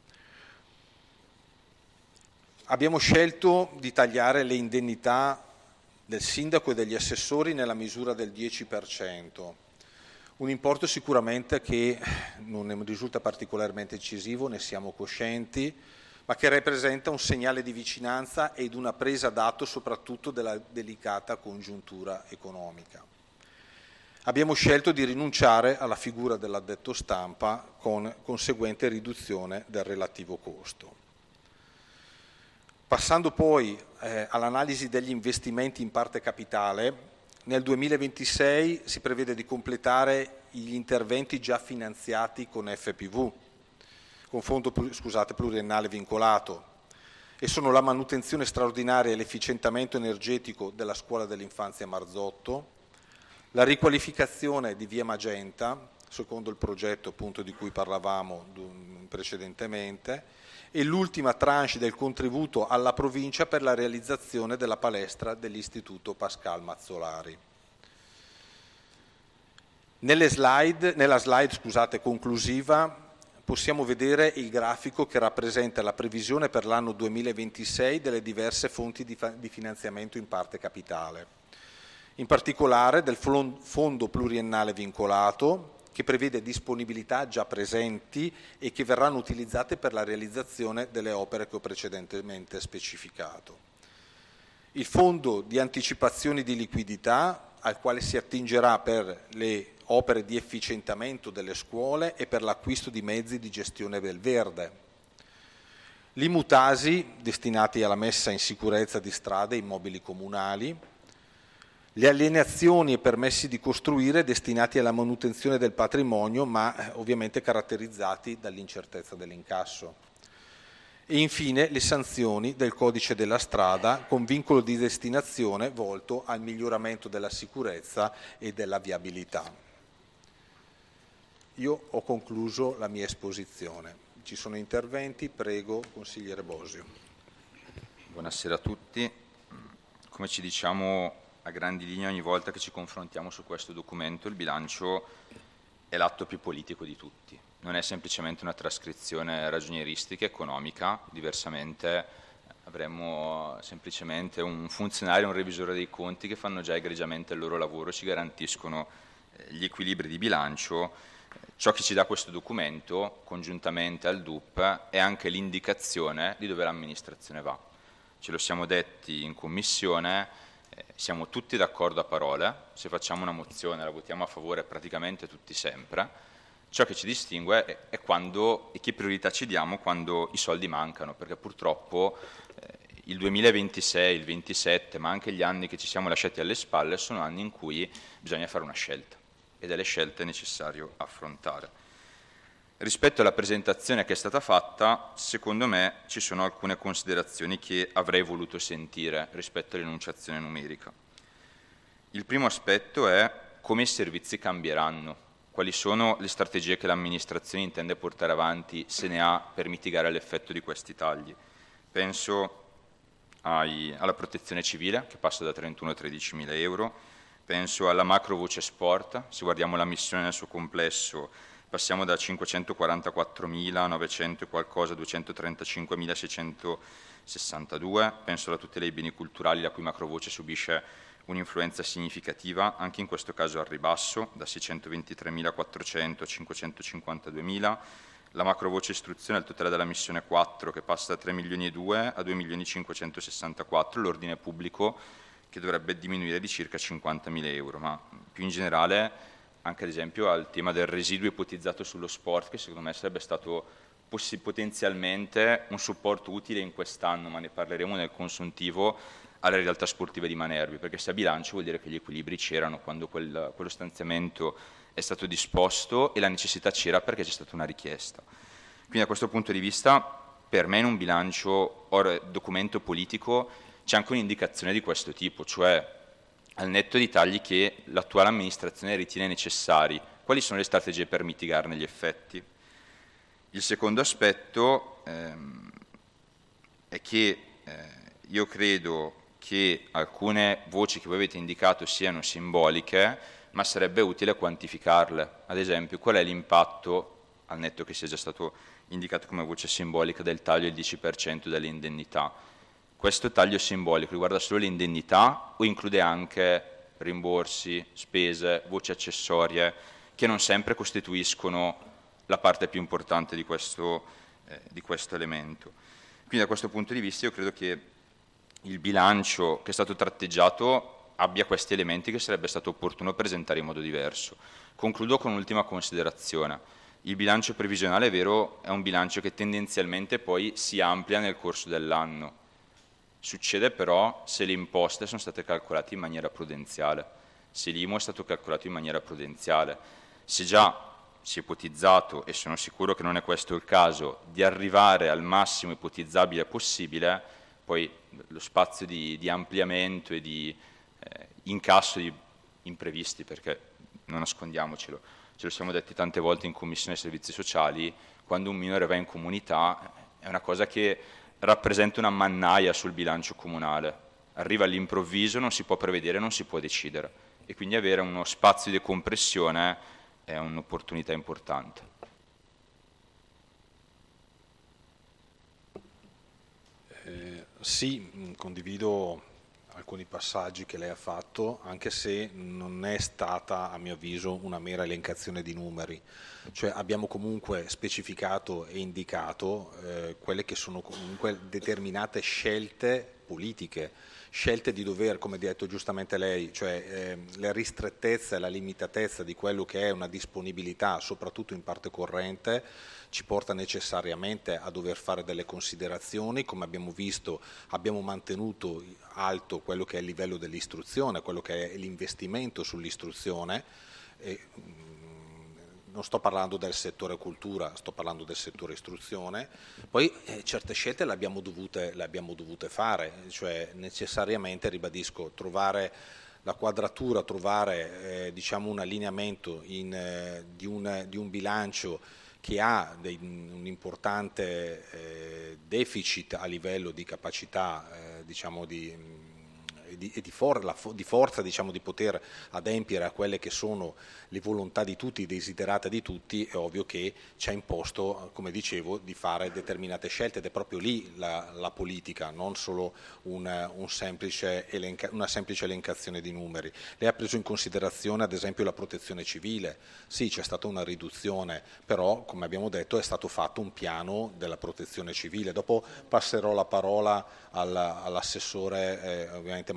Speaker 1: Abbiamo scelto di tagliare le indennità del sindaco e degli assessori nella misura del dieci per cento, un importo sicuramente che non risulta particolarmente incisivo, ne siamo coscienti, ma che rappresenta un segnale di vicinanza ed una presa d'atto soprattutto della delicata congiuntura economica. Abbiamo scelto di rinunciare alla figura dell'addetto stampa con conseguente riduzione del relativo costo. Passando poi eh, all'analisi degli investimenti in parte capitale, nel duemilaventisei si prevede di completare gli interventi già finanziati con F P V, con fondo scusate, pluriennale vincolato, e sono la manutenzione straordinaria e l'efficientamento energetico della scuola dell'infanzia Marzotto, la riqualificazione di via Magenta, secondo il progetto appunto di cui parlavamo precedentemente, e l'ultima tranche del contributo alla provincia per la realizzazione della palestra dell'Istituto Pascal Mazzolari. Nelle slide, nella slide scusate, conclusiva possiamo vedere il grafico che rappresenta la previsione per l'anno duemilaventisei delle diverse fonti di, di finanziamento in parte capitale, in particolare del fondo pluriennale vincolato, che prevede disponibilità già presenti e che verranno utilizzate per la realizzazione delle opere che ho precedentemente specificato. Il fondo di anticipazioni di liquidità, al quale si attingerà per le opere di efficientamento delle scuole e per l'acquisto di mezzi di gestione del verde. L'I Mutasi, destinati alla messa in sicurezza di strade e immobili comunali, le alienazioni e permessi di costruire destinati alla manutenzione del patrimonio, ma ovviamente caratterizzati dall'incertezza dell'incasso. E infine le sanzioni del codice della strada con vincolo di destinazione volto al miglioramento della sicurezza e della viabilità. Io ho concluso la mia esposizione. Ci sono interventi, prego, consigliere Bosio.
Speaker 2: Buonasera a tutti. Come ci diciamo a grandi linee ogni volta che ci confrontiamo su questo documento, il bilancio è l'atto più politico di tutti. Non è semplicemente una trascrizione ragionieristica, economica, diversamente avremmo semplicemente un funzionario, un revisore dei conti che fanno già egregiamente il loro lavoro, ci garantiscono gli equilibri di bilancio. Ciò che ci dà questo documento, congiuntamente al D U P, è anche l'indicazione di dove l'amministrazione va. Ce lo siamo detti in commissione. Siamo tutti d'accordo a parole, se facciamo una mozione la votiamo a favore praticamente tutti sempre. Ciò che ci distingue è, è quando e che priorità ci diamo quando i soldi mancano, perché purtroppo eh, il duemilaventisei, il ventisette, ma anche gli anni che ci siamo lasciati alle spalle sono anni in cui bisogna fare una scelta e delle scelte è necessario affrontare. Rispetto alla presentazione che è stata fatta, secondo me ci sono alcune considerazioni che avrei voluto sentire rispetto all'enunciazione numerica. Il primo aspetto è come i servizi cambieranno, quali sono le strategie che l'amministrazione intende portare avanti, se ne ha, per mitigare l'effetto di questi tagli. Penso ai, alla protezione civile, che passa da trentuno a tredici mila euro, penso alla macro voce sport, se guardiamo la missione nel suo complesso, passiamo da cinquecentoquarantaquattromilanovecento e qualcosa a duecentotrentacinquemilaseicentosessantadue, penso alla tutela dei beni culturali, la cui macro voce subisce un'influenza significativa, anche in questo caso al ribasso, da seicentoventitremilaquattrocento a cinquecentocinquantaduemila, la macro voce istruzione al totale della missione quattro che passa da tre milioni e due a due milioni cinquecentosessantaquattro, l'ordine pubblico che dovrebbe diminuire di circa cinquantamila euro, ma più in generale anche ad esempio al tema del residuo ipotizzato sullo sport, che secondo me sarebbe stato potenzialmente un supporto utile in quest'anno, ma ne parleremo nel consuntivo, alle realtà sportive di Manerbi, perché se a bilancio vuol dire che gli equilibri c'erano quando quel, quello stanziamento è stato disposto e la necessità c'era perché c'è stata una richiesta. Quindi da questo punto di vista, per me in un bilancio o documento politico c'è anche un'indicazione di questo tipo, cioè al netto di tagli che l'attuale amministrazione ritiene necessari, quali sono le strategie per mitigarne gli effetti? Il secondo aspetto ehm, è che eh, io credo che alcune voci che voi avete indicato siano simboliche, ma sarebbe utile quantificarle. Ad esempio, qual è l'impatto, al netto che sia già stato indicato come voce simbolica, del taglio del dieci per cento delle indennità? Questo taglio simbolico riguarda solo le indennità o include anche rimborsi, spese, voci accessorie, che non sempre costituiscono la parte più importante di questo, eh, di questo elemento? Quindi da questo punto di vista io credo che il bilancio che è stato tratteggiato abbia questi elementi che sarebbe stato opportuno presentare in modo diverso. Concludo con un'ultima considerazione. Il bilancio previsionale, è vero, è un bilancio che tendenzialmente poi si amplia nel corso dell'anno. Succede però se le imposte sono state calcolate in maniera prudenziale, se l'I M U è stato calcolato in maniera prudenziale, se già si è ipotizzato, e sono sicuro che non è questo il caso, di arrivare al massimo ipotizzabile possibile, poi lo spazio di, di ampliamento e di eh, incasso di imprevisti, perché non nascondiamocelo, ce lo siamo detti tante volte in Commissione Servizi Sociali, quando un minore va in comunità è una cosa che rappresenta una mannaia sul bilancio comunale, arriva all'improvviso, non si può prevedere, non si può decidere, e quindi avere uno spazio di decompressione è un'opportunità importante.
Speaker 1: Eh, sì, condivido alcuni passaggi che lei ha fatto, anche se non è stata, a mio avviso, una mera elencazione di numeri. Cioè abbiamo comunque specificato e indicato eh, quelle che sono comunque determinate scelte politiche, scelte di dover, come ha detto giustamente lei, cioè eh, la ristrettezza e la limitatezza di quello che è una disponibilità, soprattutto in parte corrente, ci porta necessariamente a dover fare delle considerazioni. Come abbiamo visto, abbiamo mantenuto alto quello che è il livello dell'istruzione, quello che è l'investimento sull'istruzione. E, non sto parlando del settore cultura, sto parlando del settore istruzione. Poi eh, certe scelte le abbiamo dovute, le abbiamo dovute fare, cioè necessariamente, ribadisco, trovare la quadratura, trovare eh, diciamo un allineamento in, eh, di, un, di un bilancio che ha dei, un importante eh, deficit a livello di capacità eh, diciamo di Di, e di, for, la, di forza diciamo, di poter adempiere a quelle che sono le volontà di tutti, i desiderata di tutti, è ovvio che ci ha imposto, come dicevo, di fare determinate scelte, ed è proprio lì la, la politica, non solo un, un semplice elenca, una semplice elencazione di numeri. Lei ha preso in considerazione ad esempio la protezione civile, sì, c'è stata una riduzione, però come abbiamo detto è stato fatto un piano della protezione civile. Dopo passerò la parola all'assessore eh, ovviamente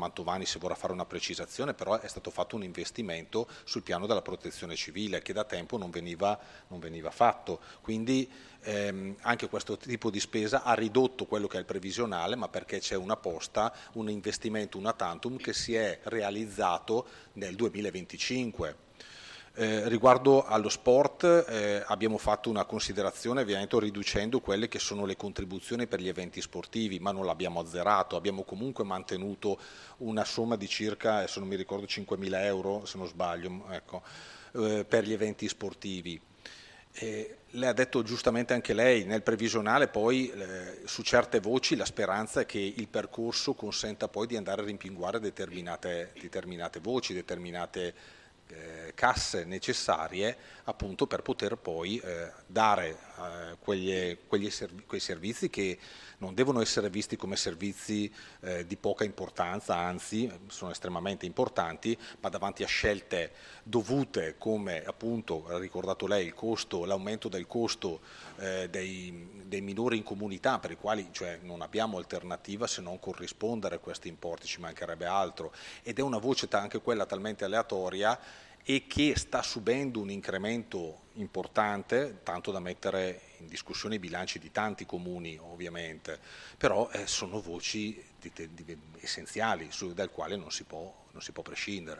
Speaker 1: Mantovani se vorrà fare una precisazione, però è stato fatto un investimento sul piano della protezione civile che da tempo non veniva, non veniva fatto, quindi ehm, anche questo tipo di spesa ha ridotto quello che è il previsionale, ma perché c'è una posta, un investimento una tantum che si è realizzato nel duemilaventicinque. Eh, riguardo allo sport eh, abbiamo fatto una considerazione ovviamente riducendo quelle che sono le contribuzioni per gli eventi sportivi, ma non l'abbiamo azzerato, abbiamo comunque mantenuto una somma di circa, se non mi ricordo, cinquemila euro se non sbaglio, ecco, eh, per gli eventi sportivi. Eh, lei ha detto giustamente anche lei, nel previsionale poi eh, su certe voci la speranza è che il percorso consenta poi di andare a rimpinguare determinate, determinate voci, determinate Eh, casse necessarie appunto per poter poi eh, dare eh, quegli, quegli servi, quei servizi che non devono essere visti come servizi eh, di poca importanza, anzi sono estremamente importanti, ma davanti a scelte dovute come appunto, ha ricordato lei, il costo, l'aumento del costo eh, dei, dei minori in comunità per i quali cioè, non abbiamo alternativa se non corrispondere a questi importi, ci mancherebbe altro, ed è una voce anche quella talmente aleatoria e che sta subendo un incremento importante, tanto da mettere in discussione i bilanci di tanti comuni ovviamente, però eh, sono voci di, di, essenziali su, dal quale non si, può, non si può prescindere.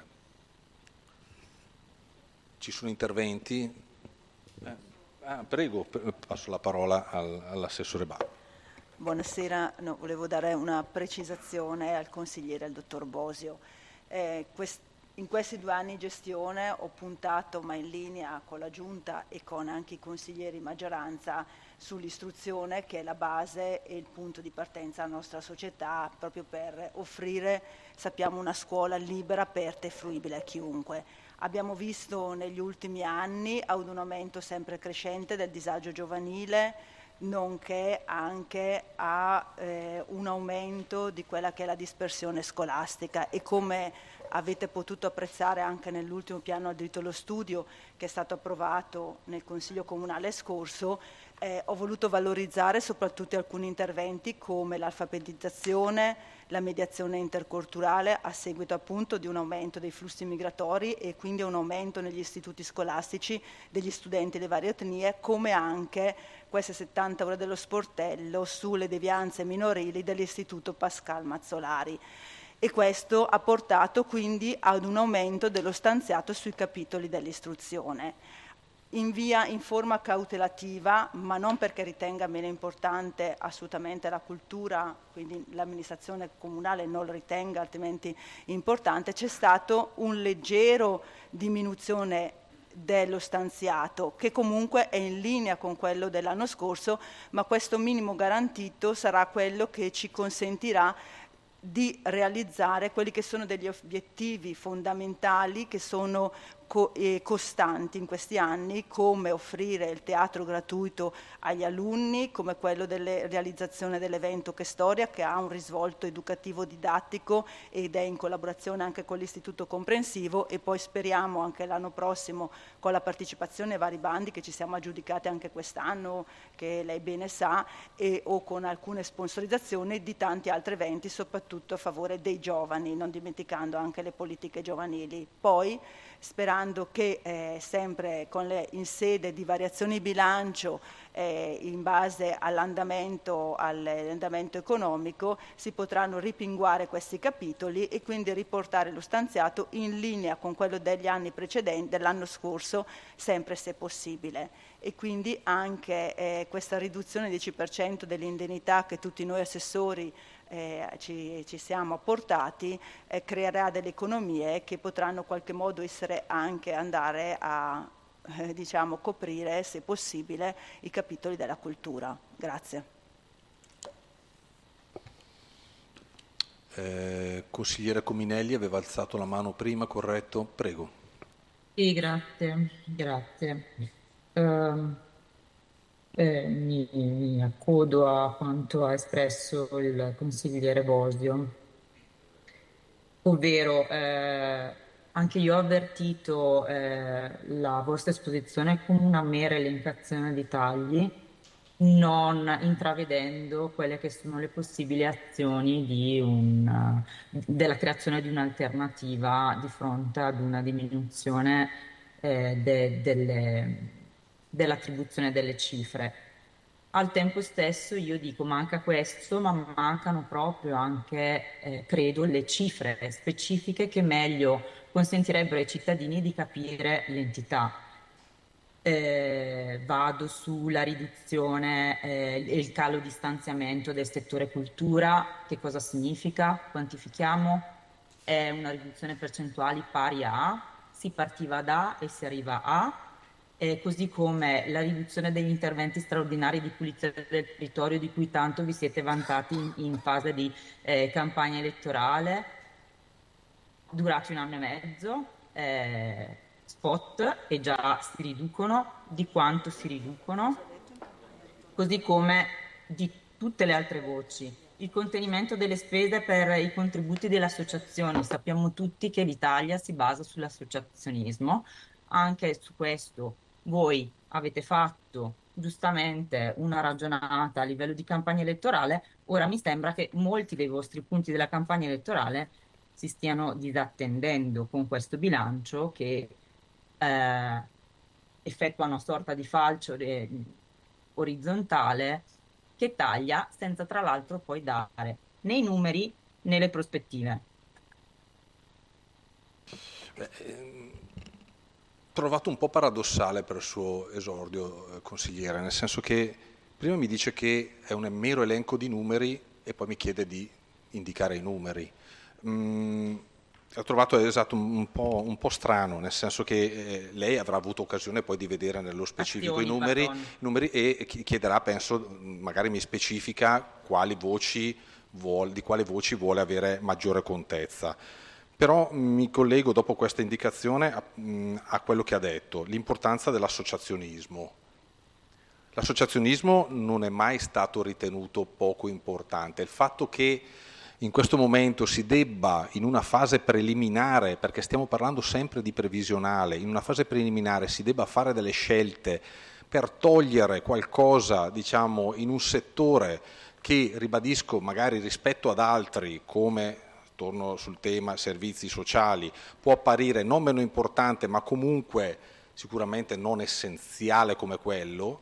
Speaker 1: Ci sono interventi? Eh, ah, prego, passo la parola al, all'assessore Bacco.
Speaker 6: Buonasera, no, volevo dare una precisazione al consigliere, al dottor Bosio. Eh, quest- In questi due anni di gestione ho puntato, ma in linea con la Giunta e con anche i consiglieri maggioranza, sull'istruzione che è la base e il punto di partenza della nostra società, proprio per offrire, sappiamo, una scuola libera, aperta e fruibile a chiunque. Abbiamo visto negli ultimi anni ad un aumento sempre crescente del disagio giovanile, nonché anche a eh, un aumento di quella che è la dispersione scolastica, e come avete potuto apprezzare anche nell'ultimo piano diritto allo studio che è stato approvato nel Consiglio Comunale scorso, eh, ho voluto valorizzare soprattutto alcuni interventi come l'alfabetizzazione, la mediazione interculturale a seguito appunto di un aumento dei flussi migratori e quindi un aumento negli istituti scolastici degli studenti delle varie etnie, come anche queste settanta ore dello sportello sulle devianze minorili dell'Istituto Pascal Mazzolari. E questo ha portato quindi ad un aumento dello stanziato sui capitoli dell'istruzione. In via, in forma cautelativa, ma non perché ritenga meno importante assolutamente la cultura, quindi l'amministrazione comunale non lo ritenga altrimenti importante, c'è stato un leggero diminuzione dello stanziato, che comunque è in linea con quello dell'anno scorso, ma questo minimo garantito sarà quello che ci consentirà di realizzare quelli che sono degli obiettivi fondamentali che sono co- eh, costanti in questi anni, come offrire il teatro gratuito agli alunni, come quello della realizzazione dell'evento Che Storia, che ha un risvolto educativo didattico ed è in collaborazione anche con l'Istituto Comprensivo, e poi speriamo anche l'anno prossimo con la partecipazione ai vari bandi che ci siamo aggiudicati anche quest'anno, che lei bene sa, e o con alcune sponsorizzazioni di tanti altri eventi, soprattutto a favore dei giovani, non dimenticando anche le politiche giovanili. Poi, sperando che eh, sempre con le, in sede di variazioni di bilancio, eh, in base all'andamento, all'andamento economico, si potranno ripinguare questi capitoli e quindi riportare lo stanziato in linea con quello degli anni precedenti, dell'anno scorso, sempre se possibile. E quindi anche eh, questa riduzione del dieci per cento dell'indennità che tutti noi assessori Eh, ci, ci siamo apportati, eh, creerà delle economie che potranno in qualche modo essere anche andare a eh, diciamo, coprire, se possibile, i capitoli della cultura. Grazie.
Speaker 1: Eh, consigliere Cominelli aveva alzato la mano prima, corretto? Prego.
Speaker 7: Sì, grazie, grazie. Um, Eh, mi, mi accodo a quanto ha espresso il consigliere Bosio, ovvero eh, anche io ho avvertito eh, la vostra esposizione come una mera elencazione di tagli non intravedendo quelle che sono le possibili azioni di un, della creazione di un'alternativa di fronte ad una diminuzione eh, de- delle- dell'attribuzione delle cifre. Al tempo stesso io dico manca questo, ma mancano proprio anche, eh, credo, le cifre specifiche che meglio consentirebbero ai cittadini di capire l'entità. Eh, vado sulla riduzione eh, e il calo di stanziamento del settore cultura. Che cosa significa? Quantifichiamo. È una riduzione percentuale pari a A, si partiva da A e si arriva a, eh, così come la riduzione degli interventi straordinari di pulizia del territorio di cui tanto vi siete vantati in, in fase di eh, campagna elettorale, durati un anno e mezzo. Eh, spot e già si riducono, di quanto si riducono, così come di tutte le altre voci. Il contenimento delle spese per i contributi delle associazioni. Sappiamo tutti che l'Italia si basa sull'associazionismo. Anche su questo voi avete fatto giustamente una ragionata a livello di campagna elettorale. Ora mi sembra che molti dei vostri punti della campagna elettorale si stiano disattendendo con questo bilancio che eh, effettua una sorta di falcio de- orizzontale che taglia senza tra l'altro poi dare né i numeri né le prospettive.
Speaker 1: Beh, ehm, trovato un po' paradossale per il suo esordio, eh, consigliere, nel senso che prima mi dice che è un mero elenco di numeri e poi mi chiede di indicare i numeri. Mm, Ho trovato esatto un, un po', un po' strano, nel senso che eh, lei avrà avuto occasione poi di vedere nello specifico
Speaker 7: Azioni,
Speaker 1: i numeri,
Speaker 7: pardon.
Speaker 1: i numeri e chi- chiederà, penso, magari mi specifica quali voci vuol- di quali voci vuole avere maggiore contezza. Però mi collego dopo questa indicazione a, mh, a quello che ha detto, l'importanza dell'associazionismo. L'associazionismo non è mai stato ritenuto poco importante. Il fatto che in questo momento si debba, in una fase preliminare, perché stiamo parlando sempre di previsionale, in una fase preliminare si debba fare delle scelte per togliere qualcosa, diciamo, in un settore che, ribadisco, magari rispetto ad altri, come, torno sul tema servizi sociali, può apparire non meno importante, ma comunque sicuramente non essenziale come quello,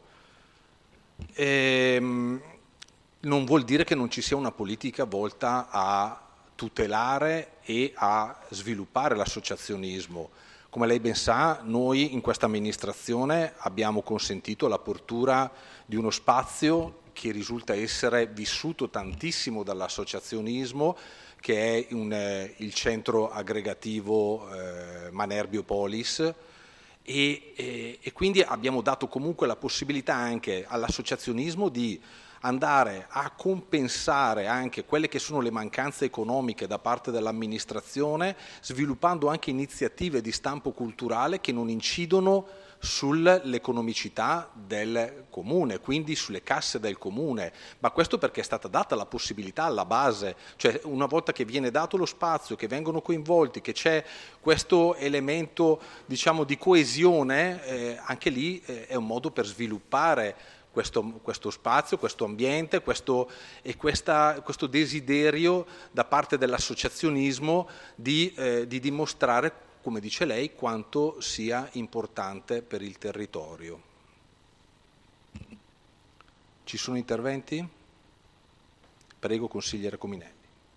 Speaker 1: ehm, non vuol dire che non ci sia una politica volta a tutelare e a sviluppare l'associazionismo. Come lei ben sa, noi in questa amministrazione abbiamo consentito l'apertura di uno spazio che risulta essere vissuto tantissimo dall'associazionismo, che è un, eh, il centro aggregativo eh, Manerbiopolis, e, e, e quindi abbiamo dato comunque la possibilità anche all'associazionismo di andare a compensare anche quelle che sono le mancanze economiche da parte dell'amministrazione, sviluppando anche iniziative di stampo culturale che non incidono sull'economicità del comune, quindi sulle casse del comune, ma questo perché è stata data la possibilità alla base, cioè una volta che viene dato lo spazio, che vengono coinvolti, che c'è questo elemento, diciamo, di coesione, eh, anche lì eh, è un modo per sviluppare Questo, questo spazio, questo ambiente questo, e questa, questo desiderio da parte dell'associazionismo di, eh, di dimostrare, come dice lei, quanto sia importante per il territorio. Ci sono interventi? Prego, consigliere Cominelli.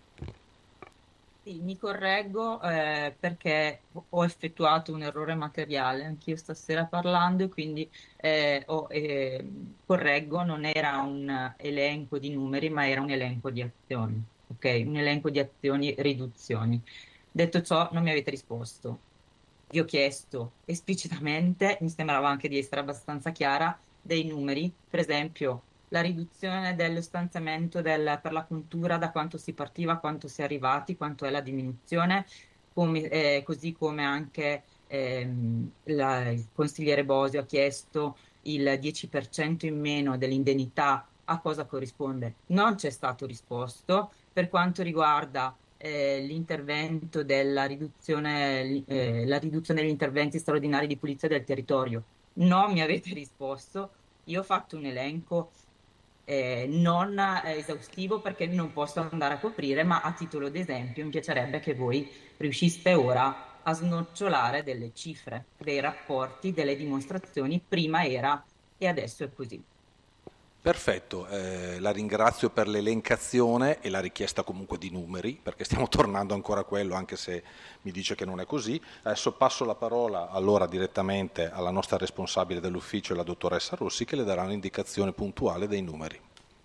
Speaker 7: Sì, mi correggo eh, perché ho effettuato un errore materiale anch'io stasera parlando e quindi eh, ho, eh, correggo, non era un elenco di numeri ma era un elenco di azioni, ok? Un elenco di azioni e riduzioni. Detto ciò, non mi avete risposto. Vi ho chiesto esplicitamente, mi sembrava anche di essere abbastanza chiara, dei numeri, per esempio la riduzione dello stanziamento del- per la cultura, da quanto si partiva, a quanto si è arrivati, quanto è la diminuzione, come- eh, così come anche ehm, la- il consigliere Bosio ha chiesto il dieci per cento in meno dell'indennità, a cosa corrisponde? Non c'è stato risposto. Per quanto riguarda eh, l'intervento della riduzione, eh, la riduzione degli interventi straordinari di pulizia del territorio, non mi avete risposto. Io ho fatto un elenco eh, non esaustivo perché non posso andare a coprire, ma a titolo d'esempio mi piacerebbe che voi riusciste ora a snocciolare delle cifre, dei rapporti, delle dimostrazioni, prima era e adesso è così.
Speaker 1: Perfetto, eh, la ringrazio per l'elencazione e la richiesta comunque di numeri, perché stiamo tornando ancora a quello, anche se mi dice che non è così. Adesso passo la parola allora direttamente alla nostra responsabile dell'ufficio, la dottoressa Rossi, che le darà un'indicazione puntuale dei numeri.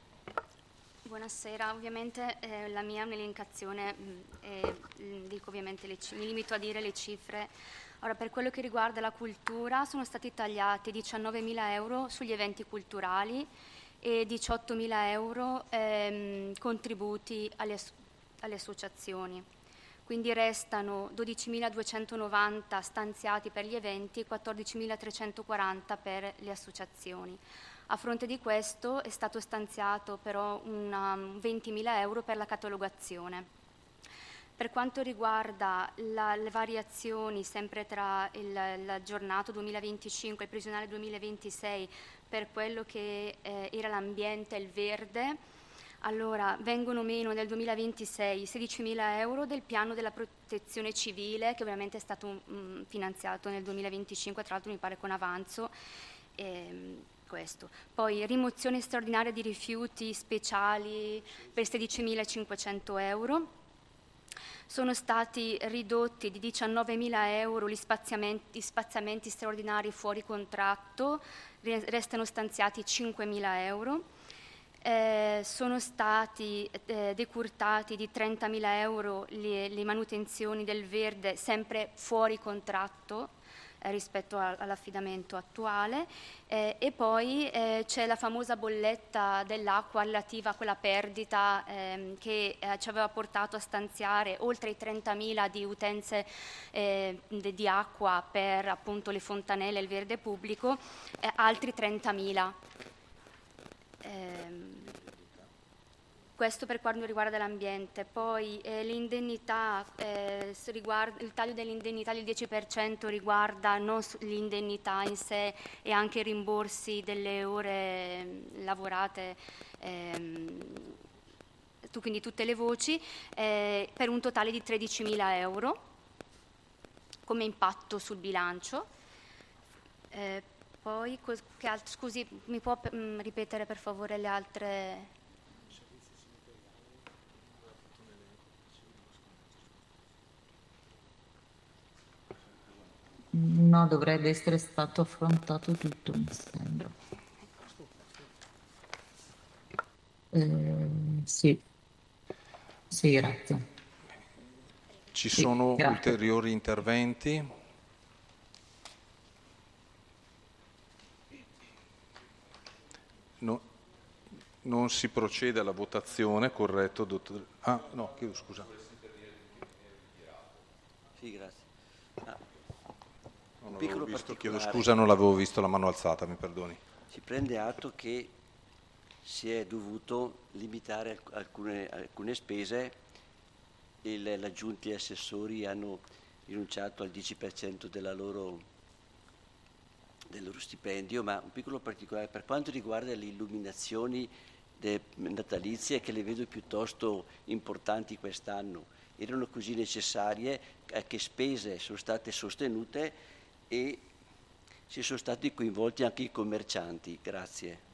Speaker 9: Buonasera, ovviamente eh, la mia è un'elencazione, eh, dico ovviamente le, mi limito a dire le cifre. Ora, per quello che riguarda la cultura, sono stati tagliati diciannovemila euro sugli eventi culturali e diciottomila euro ehm, contributi alle, alle associazioni. Quindi restano dodicimiladuecentonovanta stanziati per gli eventi e quattordicimilatrecentoquaranta per le associazioni. A fronte di questo è stato stanziato però una, ventimila euro per la catalogazione. Per quanto riguarda la, le variazioni sempre tra il, il giornato duemilaventicinque e il previsionale duemilaventisei per quello che eh, era l'ambiente e il verde, allora vengono meno nel duemilaventisei sedicimila euro del piano della protezione civile, che ovviamente è stato um, finanziato nel duemilaventicinque, tra l'altro mi pare con avanzo. Ehm, questo. Poi rimozione straordinaria di rifiuti speciali per sedicimilacinquecento euro. Sono stati ridotti di diciannovemila euro gli spaziamenti, spaziamenti straordinari fuori contratto, restano stanziati cinquemila euro. Eh, sono stati eh, decurtati di trentamila euro le, le manutenzioni del verde sempre fuori contratto eh, rispetto a, all'affidamento attuale eh, e poi eh, c'è la famosa bolletta dell'acqua relativa a quella perdita ehm, che eh, ci aveva portato a stanziare oltre i trentamila di utenze eh, de, di acqua per appunto le fontanelle e il verde pubblico, eh, altri trentamila. Eh, questo per quanto riguarda l'ambiente. Poi eh, l'indennità, eh, riguarda, il taglio dell'indennità del dieci per cento riguarda non l'indennità in sé e anche i rimborsi delle ore lavorate, ehm, tu, quindi tutte le voci, eh, per un totale di tredicimila euro come impatto sul bilancio. Eh, Poi, che altro, scusi, mi può mh, ripetere per favore le altre?
Speaker 7: No, dovrebbe essere stato affrontato tutto, mi sembra. Eh, sì. Sì, grazie.
Speaker 1: Ci
Speaker 7: Sì,
Speaker 1: sono
Speaker 7: grazie.
Speaker 1: ulteriori interventi? No, non si procede alla votazione, corretto, dottor? Ah, no, chiedo scusa.
Speaker 10: Sì, grazie. Ah,
Speaker 1: Non
Speaker 10: un
Speaker 1: l'avevo
Speaker 10: piccolo
Speaker 1: visto, chiedo
Speaker 10: particolare.
Speaker 1: scusa, non l'avevo visto la mano alzata, mi perdoni.
Speaker 10: Si prende atto che si è dovuto limitare alcune, alcune spese, il, la giunta e assessori hanno rinunciato al dieci per cento della loro, del loro stipendio, ma un piccolo particolare per quanto riguarda le illuminazioni de, natalizie, che le vedo piuttosto importanti quest'anno, erano così necessarie, a che spese sono state sostenute e si sono stati coinvolti anche i commercianti. Grazie.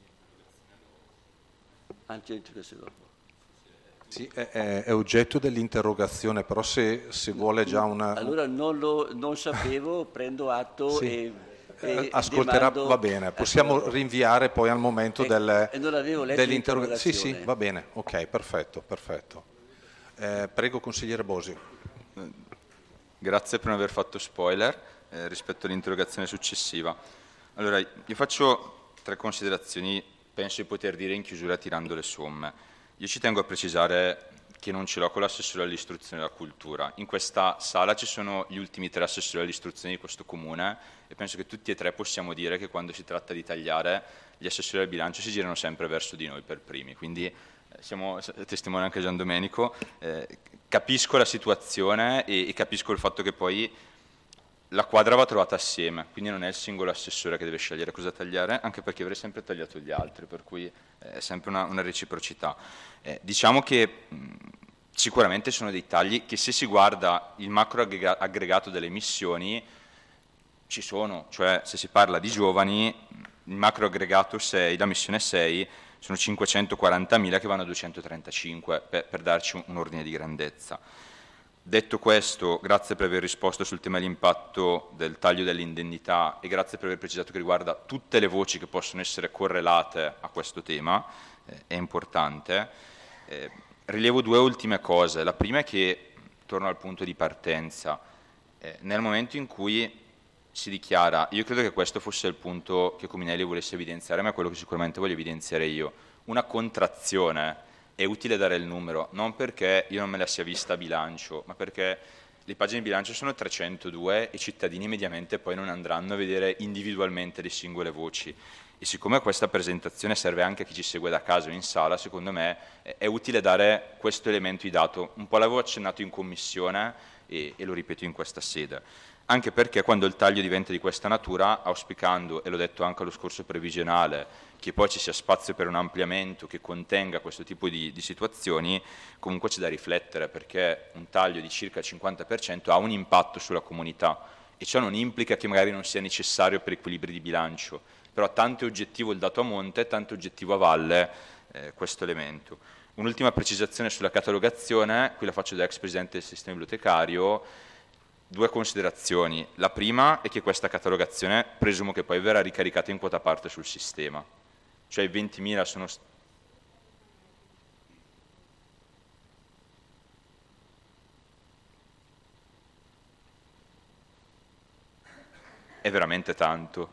Speaker 10: Anche dopo.
Speaker 1: Sì, è, è oggetto dell'interrogazione, però se, se vuole già una...
Speaker 10: Allora non lo non sapevo, prendo atto
Speaker 1: Sì.
Speaker 10: e,
Speaker 1: Eh,
Speaker 10: e
Speaker 1: ascolterà,
Speaker 10: demando-
Speaker 1: va bene, possiamo
Speaker 10: Ecco.
Speaker 1: rinviare poi al momento
Speaker 10: E-
Speaker 1: del,
Speaker 10: e non avevo letto
Speaker 1: dell'interrogazione. Sì, sì,
Speaker 10: l'interrogazione.
Speaker 1: va bene, ok, perfetto, perfetto. Eh, prego, consigliere Bosio.
Speaker 2: Grazie per non aver fatto spoiler eh, rispetto all'interrogazione successiva. Allora, io faccio tre considerazioni, penso di poter dire in chiusura tirando le somme. Io ci tengo a precisare che non ce l'ho con l'assessore all'istruzione e alla cultura. In questa sala ci sono gli ultimi tre assessori all'istruzione di questo comune e penso che tutti e tre possiamo dire che quando si tratta di tagliare gli assessori al bilancio si girano sempre verso di noi per primi. Quindi eh, siamo testimoni anche Gian Domenico, eh, capisco la situazione e, e capisco il fatto che poi la quadra va trovata assieme, quindi non è il singolo assessore che deve scegliere cosa tagliare, anche perché avrei sempre tagliato gli altri, per cui è sempre una, una reciprocità. Eh, diciamo che mh, sicuramente sono dei tagli che, se si guarda il macro aggrega- aggregato delle emissioni, ci sono, cioè se si parla di giovani, il macro aggregato sei, la missione sei, sono cinquecentoquarantamila che vanno a duecentotrentacinque, per, per darci un, un ordine di grandezza. Detto questo, grazie per aver risposto sul tema dell'impatto del taglio delle indennità e grazie per aver precisato che riguarda tutte le voci che possono essere correlate a questo tema, eh, è importante. Eh, rilevo due ultime cose. La prima è che, torno al punto di partenza, eh, nel momento in cui si dichiara, io credo che questo fosse il punto che Cominelli volesse evidenziare, ma è quello che sicuramente voglio evidenziare io, una contrazione. È utile dare il numero, non perché io non me la sia vista a bilancio, ma perché le pagine di bilancio sono trecentodue e i cittadini mediamente poi non andranno a vedere individualmente le singole voci. E siccome questa presentazione serve anche a chi ci segue da casa o in sala, secondo me è utile dare questo elemento di dato. Un po' l'avevo accennato in commissione e, e lo ripeto in questa sede. Anche perché quando il taglio diventa di questa natura, auspicando, e l'ho detto anche allo scorso previsionale, che poi ci sia spazio per un ampliamento che contenga questo tipo di, di situazioni, comunque c'è da riflettere, perché un taglio di circa il cinquanta per cento ha un impatto sulla comunità e ciò non implica che magari non sia necessario per equilibri di bilancio, però tanto è oggettivo il dato a monte, tanto è oggettivo a valle eh, questo elemento. Un'ultima precisazione sulla catalogazione, qui la faccio da ex presidente del sistema bibliotecario. Due considerazioni. La prima è che questa catalogazione presumo che poi verrà ricaricata in quota parte sul sistema, cioè i ventimila sono... È veramente tanto.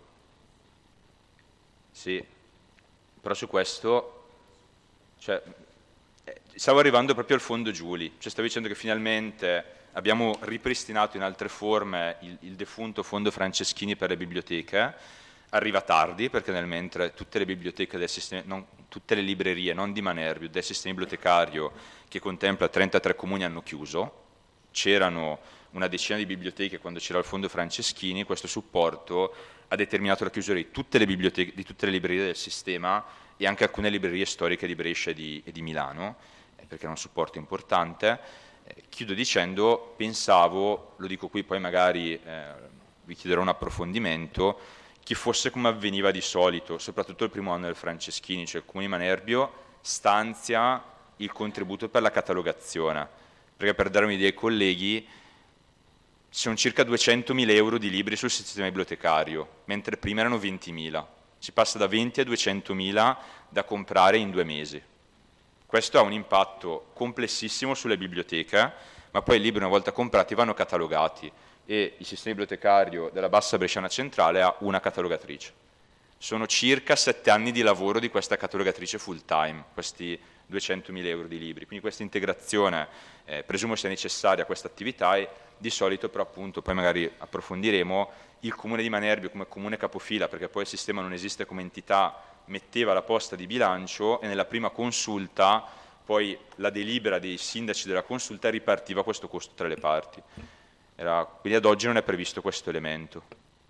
Speaker 2: Sì, però su questo, cioè, eh, stavo arrivando proprio al fondo Giuli, cioè stavo dicendo che finalmente abbiamo ripristinato in altre forme il, il defunto fondo Franceschini per le biblioteche. Arriva tardi perché nel mentre tutte le biblioteche del sistema, non, tutte le librerie, non di Manerbio, del sistema bibliotecario che contempla trentatré comuni hanno chiuso. C'erano una decina di biblioteche quando c'era il fondo Franceschini, questo supporto ha determinato la chiusura di tutte le biblioteche, di tutte le librerie del sistema e anche alcune librerie storiche di Brescia e di, e di Milano, eh, perché era un supporto importante. Eh, chiudo dicendo, pensavo, lo dico qui poi magari eh, vi chiederò un approfondimento, che fosse come avveniva di solito, soprattutto il primo anno del Franceschini, cioè il Comune di Manerbio stanzia il contributo per la catalogazione, perché per dare un'idea ai colleghi ci sono circa duecentomila euro di libri sul sistema bibliotecario, mentre prima erano ventimila, si passa da venti a duecentomila da comprare in due mesi. Questo ha un impatto complessissimo sulle biblioteche, ma poi i libri una volta comprati vanno catalogati e il sistema bibliotecario della Bassa Bresciana Centrale ha una catalogatrice. Sono circa sette anni di lavoro di questa catalogatrice full time, questi duecentomila euro di libri, quindi questa integrazione eh, presumo sia necessaria a questa attività e di solito però appunto, poi magari approfondiremo, il Comune di Manerbio come comune capofila, perché poi il sistema non esiste come entità, metteva la posta di bilancio e nella prima consulta poi la delibera dei sindaci della consulta ripartiva questo costo tra le parti. Era, quindi ad oggi non è previsto questo elemento.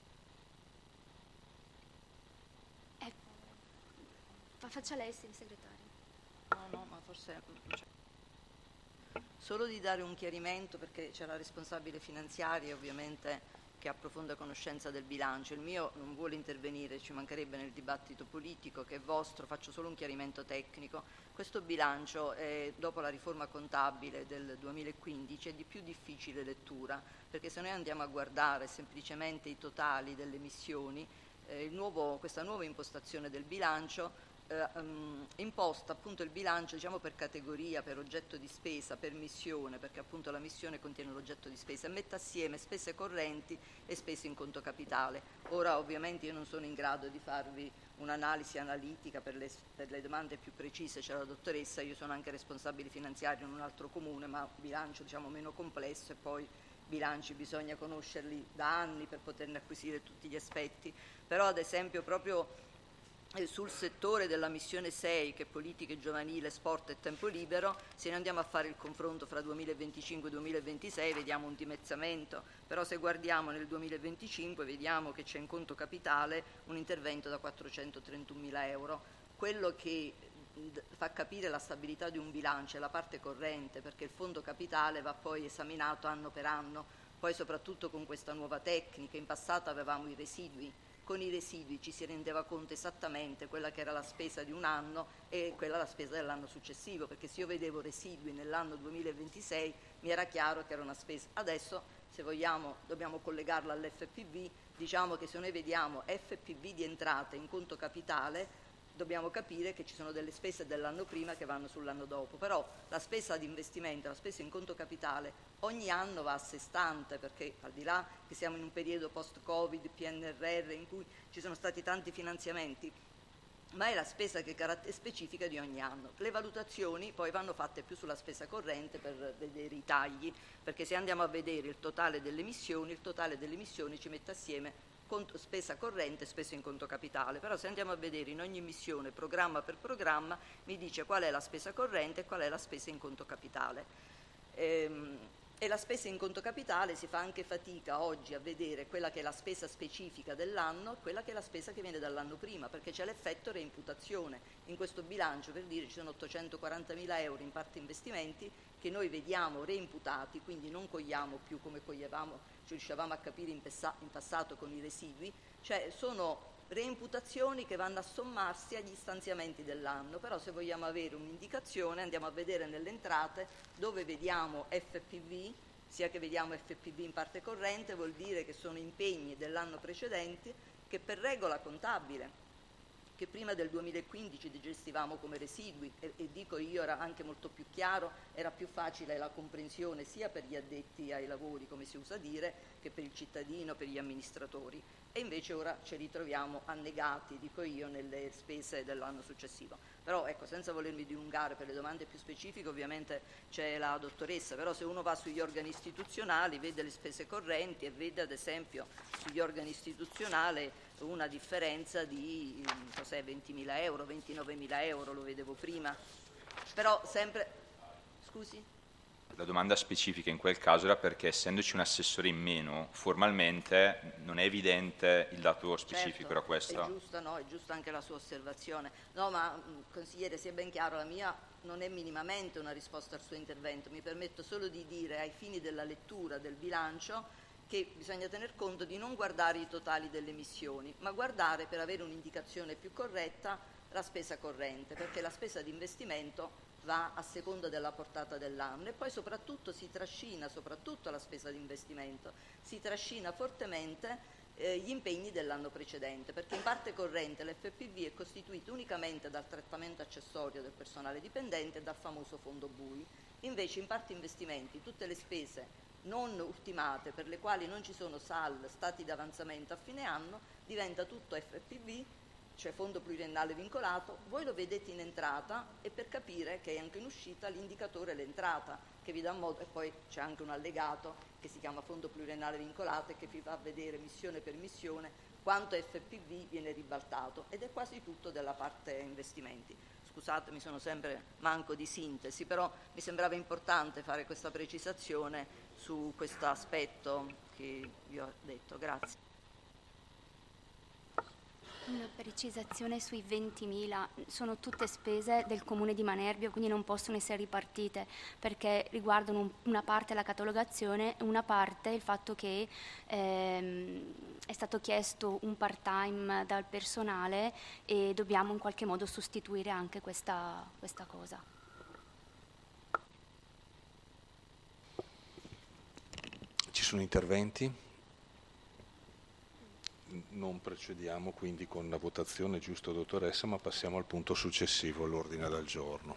Speaker 9: Eh, faccia lei, segretario.
Speaker 3: No, no, ma forse... Solo di dare un chiarimento, perché c'è la responsabile finanziaria ovviamente che ha profonda conoscenza del bilancio. Il mio non vuole intervenire, ci mancherebbe nel dibattito politico che è vostro, faccio solo un chiarimento tecnico. Questo bilancio, eh, dopo la riforma contabile del duemilaquindici, è di più difficile lettura, perché se noi andiamo a guardare semplicemente i totali delle missioni, eh, il nuovo, questa nuova impostazione del bilancio Eh, um, imposta appunto il bilancio, diciamo, per categoria, per oggetto di spesa, per missione, perché appunto la missione contiene l'oggetto di spesa e mette assieme spese correnti e spese in conto capitale. Ora ovviamente io non sono in grado di farvi un'analisi analitica per le, per le domande più precise, c'è la dottoressa, io sono anche responsabile finanziario in un altro comune, ma bilancio diciamo meno complesso e poi bilanci bisogna conoscerli da anni per poterne acquisire tutti gli aspetti, però ad esempio proprio sul settore della missione sei, che è politiche giovanile, sport e tempo libero, se noi andiamo a fare il confronto fra duemilaventicinque e duemilaventisei vediamo un dimezzamento, però se guardiamo nel duemilaventicinque vediamo che c'è in conto capitale un intervento da quattrocentotrentunomila euro. Quello che fa capire la stabilità di un bilancio è la parte corrente, perché il fondo capitale va poi esaminato anno per anno, poi soprattutto con questa nuova tecnica. In passato avevamo i residui. Con i residui ci si rendeva conto esattamente quella che era la spesa di un anno e quella la spesa dell'anno successivo, perché se io vedevo residui nell'anno duemilaventisei mi era chiaro che era una spesa. Adesso, se vogliamo, dobbiamo collegarla all'F P V, diciamo che se noi vediamo F P V di entrate in conto capitale dobbiamo capire che ci sono delle spese dell'anno prima che vanno sull'anno dopo, però la spesa di investimento, la spesa in conto capitale ogni anno va a sé stante, perché al di là che siamo in un periodo post-Covid, P N R R, in cui ci sono stati tanti finanziamenti, ma è la spesa che è specifica di ogni anno. Le valutazioni poi vanno fatte più sulla spesa corrente per vedere i tagli, perché se andiamo a vedere il totale delle missioni, il totale delle missioni ci mette assieme conto, spesa corrente e spesa in conto capitale, però se andiamo a vedere in ogni missione programma per programma mi dice qual è la spesa corrente e qual è la spesa in conto capitale. Ehm, e la spesa in conto capitale si fa anche fatica oggi a vedere quella che è la spesa specifica dell'anno e quella che è la spesa che viene dall'anno prima, perché c'è l'effetto reimputazione. In questo bilancio, per dire, ci sono ottocentoquarantamila euro in parte investimenti che noi vediamo reimputati, quindi non cogliamo più come coglievamo, ci riuscivamo a capire in, in passato con i residui, cioè sono reimputazioni che vanno a sommarsi agli stanziamenti dell'anno, però se vogliamo avere un'indicazione andiamo a vedere nelle entrate dove vediamo F P V, sia che vediamo F P V in parte corrente, vuol dire che sono impegni dell'anno precedente che per regola contabile, che prima del duemilaquindici li gestivamo come residui e, e dico io era anche molto più chiaro, era più facile la comprensione sia per gli addetti ai lavori, come si usa dire, che per il cittadino, per gli amministratori, e invece ora ci ritroviamo annegati, dico io, nelle spese dell'anno successivo. Però ecco, senza volermi dilungare per le domande più specifiche, ovviamente c'è la dottoressa, però se uno va sugli organi istituzionali vede le spese correnti e vede ad esempio sugli organi istituzionali una differenza di cos'è, ventimila euro, ventinovemila euro, lo vedevo prima, però sempre, scusi?
Speaker 2: La domanda specifica in quel caso era perché essendoci un assessore in meno, formalmente non è evidente il dato specifico,
Speaker 3: certo,
Speaker 2: era questa?
Speaker 3: È giusta, no, è giusta anche la sua osservazione. No, ma mh, consigliere, sia ben chiaro, la mia non è minimamente una risposta al suo intervento, mi permetto solo di dire ai fini della lettura del bilancio che bisogna tener conto di non guardare i totali delle missioni, ma guardare, per avere un'indicazione più corretta, la spesa corrente, perché la spesa di investimento va a seconda della portata dell'anno e poi soprattutto si trascina, soprattutto la spesa di investimento, si trascina fortemente eh, gli impegni dell'anno precedente, perché in parte corrente l'F P V è costituito unicamente dal trattamento accessorio del personale dipendente e dal famoso fondo B U I, invece in parte investimenti, tutte le spese non ultimate per le quali non ci sono S A L, stati di avanzamento a fine anno, diventa tutto F P V, cioè fondo pluriennale vincolato, voi lo vedete in entrata e per capire che è anche in uscita l'indicatore è l'entrata, che vi dà modo, e poi c'è anche un allegato che si chiama fondo pluriennale vincolato e che vi fa vedere missione per missione quanto F P V viene ribaltato, ed è quasi tutto della parte investimenti. Scusate, mi sono sempre manco di sintesi, però mi sembrava importante fare questa precisazione su questo aspetto che vi ho detto. Grazie.
Speaker 9: Una precisazione sui ventimila, sono tutte spese del comune di Manerbio, quindi non possono essere ripartite perché riguardano un, una parte la catalogazione e una parte il fatto che ehm, è stato chiesto un part-time dal personale e dobbiamo in qualche modo sostituire anche questa, questa cosa.
Speaker 1: Ci sono interventi? Non procediamo quindi con la votazione, giusto dottoressa, ma passiamo al punto successivo all'ordine del giorno.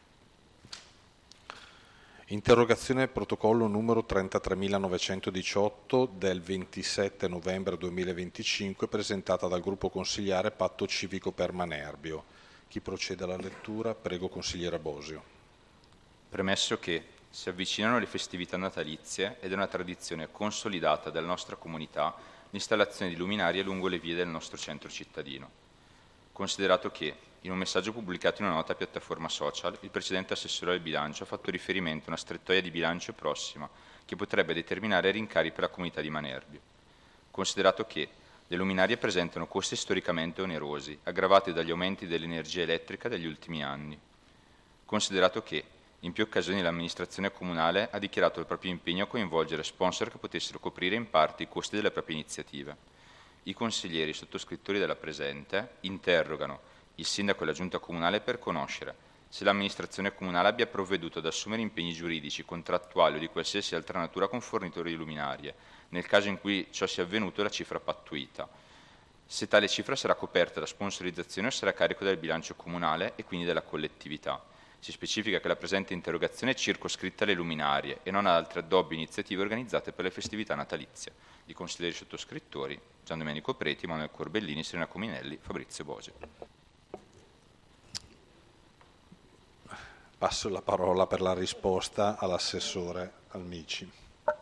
Speaker 1: Interrogazione protocollo numero trentatremilanovecentodiciotto del ventisette novembre duemilaventicinque presentata dal gruppo consiliare Patto Civico per Manerbio. Chi procede alla lettura? Prego consigliere Bosio.
Speaker 2: Premesso che si avvicinano le festività natalizie ed è una tradizione consolidata della nostra comunità l'installazione di luminarie lungo le vie del nostro centro cittadino. Considerato che, in un messaggio pubblicato in una nota piattaforma social, il precedente assessore al bilancio ha fatto riferimento a una strettoia di bilancio prossima che potrebbe determinare rincari per la comunità di Manerbio. Considerato che le luminarie presentano costi storicamente onerosi, aggravati dagli aumenti dell'energia elettrica degli ultimi anni. Considerato che, in più occasioni, l'amministrazione comunale ha dichiarato il proprio impegno a coinvolgere sponsor che potessero coprire in parte i costi delle proprie iniziative. I consiglieri sottoscrittori della presente interrogano il sindaco e la giunta comunale per conoscere se l'amministrazione comunale abbia provveduto ad assumere impegni giuridici, contrattuali o di qualsiasi altra natura con fornitori di luminarie, nel caso in cui ciò sia avvenuto la cifra pattuita, se tale cifra sarà coperta da sponsorizzazione o sarà a carico del bilancio comunale e quindi della collettività. Si specifica che la presente interrogazione è circoscritta alle luminarie e non ad altre addobbi iniziative organizzate per le festività natalizie. I consiglieri sottoscrittori: Gian Domenico Preti, Manuel Corbellini, Serena Cominelli, Fabrizio Bosio.
Speaker 1: Passo la parola per la risposta all'assessore Almici.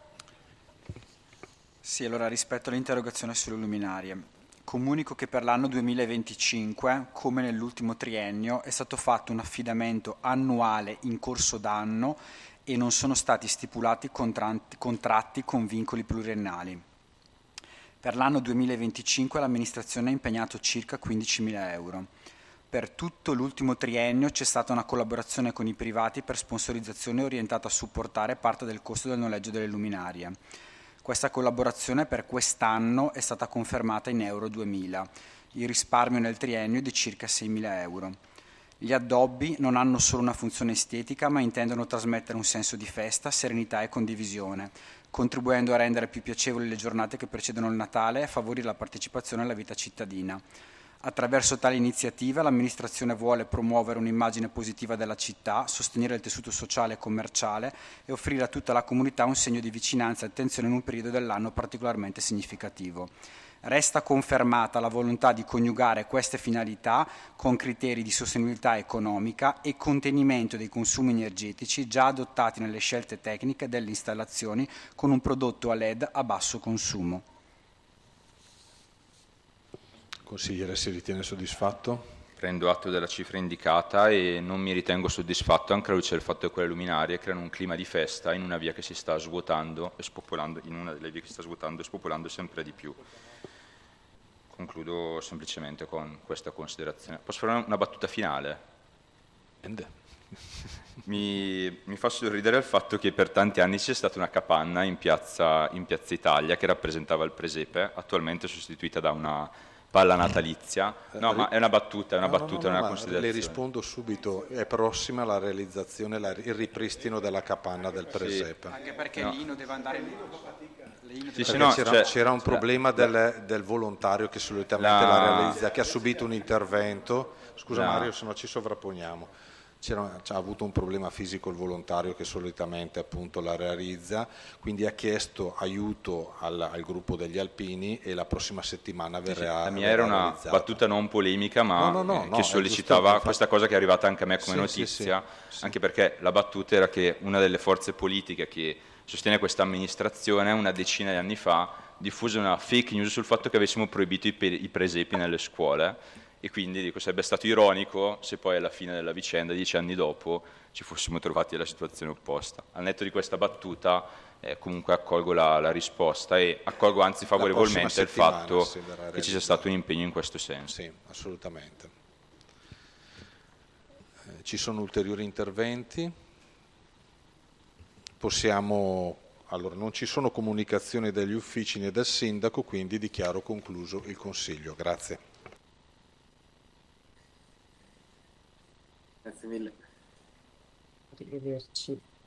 Speaker 8: Sì, allora rispetto all'interrogazione sulle luminarie, comunico che per l'anno duemilaventicinque, come nell'ultimo triennio, è stato fatto un affidamento annuale in corso d'anno e non sono stati stipulati contratti, contratti con vincoli pluriennali. Per l'anno duemilaventicinque l'amministrazione ha impegnato circa quindicimila euro. Per tutto l'ultimo triennio c'è stata una collaborazione con i privati per sponsorizzazione orientata a supportare parte del costo del noleggio delle luminarie. Questa collaborazione per quest'anno è stata confermata in euro duemila. Il risparmio nel triennio è di circa seimila euro. Gli addobbi non hanno solo una funzione estetica, ma intendono trasmettere un senso di festa, serenità e condivisione, contribuendo a rendere più piacevoli le giornate che precedono il Natale e a favorire la partecipazione alla vita cittadina. Attraverso tale iniziativa l'amministrazione vuole promuovere un'immagine positiva della città, sostenere il tessuto sociale e commerciale e offrire a tutta la comunità un segno di vicinanza e attenzione in un periodo dell'anno particolarmente significativo. Resta confermata la volontà di coniugare queste finalità con criteri di sostenibilità economica e contenimento dei consumi energetici già adottati nelle scelte tecniche delle installazioni con un prodotto a L E D a basso consumo.
Speaker 1: Consigliere, si ritiene soddisfatto?
Speaker 2: Prendo atto della cifra indicata e non mi ritengo soddisfatto anche alla luce del fatto che quelle luminarie creano un clima di festa in una via che si sta svuotando e spopolando, in una delle vie che si sta svuotando e spopolando sempre di più. Concludo semplicemente con questa considerazione. Posso fare una battuta finale? Mi, mi fa sorridere il fatto che per tanti anni c'è stata una capanna in piazza, in piazza Italia che rappresentava il presepe, attualmente sostituita da una palla natalizia. No, ma è una battuta, è una
Speaker 1: no,
Speaker 2: battuta,
Speaker 1: no, no,
Speaker 2: una
Speaker 1: no,
Speaker 2: considerazione.
Speaker 1: Le rispondo subito, è prossima la realizzazione, la, il ripristino della capanna del presepe.
Speaker 8: Sì, anche perché
Speaker 2: no.
Speaker 8: l'Ino deve andare lì.
Speaker 2: Sì, sì, no,
Speaker 1: c'era,
Speaker 2: cioè,
Speaker 1: c'era un problema
Speaker 2: la,
Speaker 1: del, del volontario che solitamente
Speaker 2: la,
Speaker 1: la realizza, che ha subito un intervento. Scusa
Speaker 2: la,
Speaker 1: Mario, se no ci sovrapponiamo. C'era, c'ha avuto un problema fisico il volontario che solitamente appunto la realizza, quindi ha chiesto aiuto al, al gruppo degli alpini e la prossima settimana verrà.
Speaker 2: La mia era una
Speaker 1: realizzata.
Speaker 2: Battuta non polemica, ma
Speaker 1: no, no, no,
Speaker 2: eh,
Speaker 1: no,
Speaker 2: che sollecitava
Speaker 1: giusto,
Speaker 2: questa cosa che è arrivata anche a me come
Speaker 1: sì,
Speaker 2: notizia,
Speaker 1: sì, sì,
Speaker 2: anche perché la battuta era che una delle forze politiche che sostiene questa amministrazione una decina di anni fa diffuse una fake news sul fatto che avessimo proibito i, pe- i presepi nelle scuole. E quindi dico, sarebbe stato ironico se poi alla fine della vicenda, dieci anni dopo, ci fossimo trovati alla situazione opposta. Al netto di questa battuta, eh, comunque accolgo la, la risposta e accolgo anzi favorevolmente il fatto che ci sia stato un impegno in questo senso.
Speaker 1: Sì, assolutamente. Eh, ci sono ulteriori interventi? Possiamo... Allora, non ci sono comunicazioni dagli uffici né del sindaco, quindi dichiaro concluso il Consiglio. Grazie.
Speaker 5: Grazie mille.
Speaker 7: Arrivederci.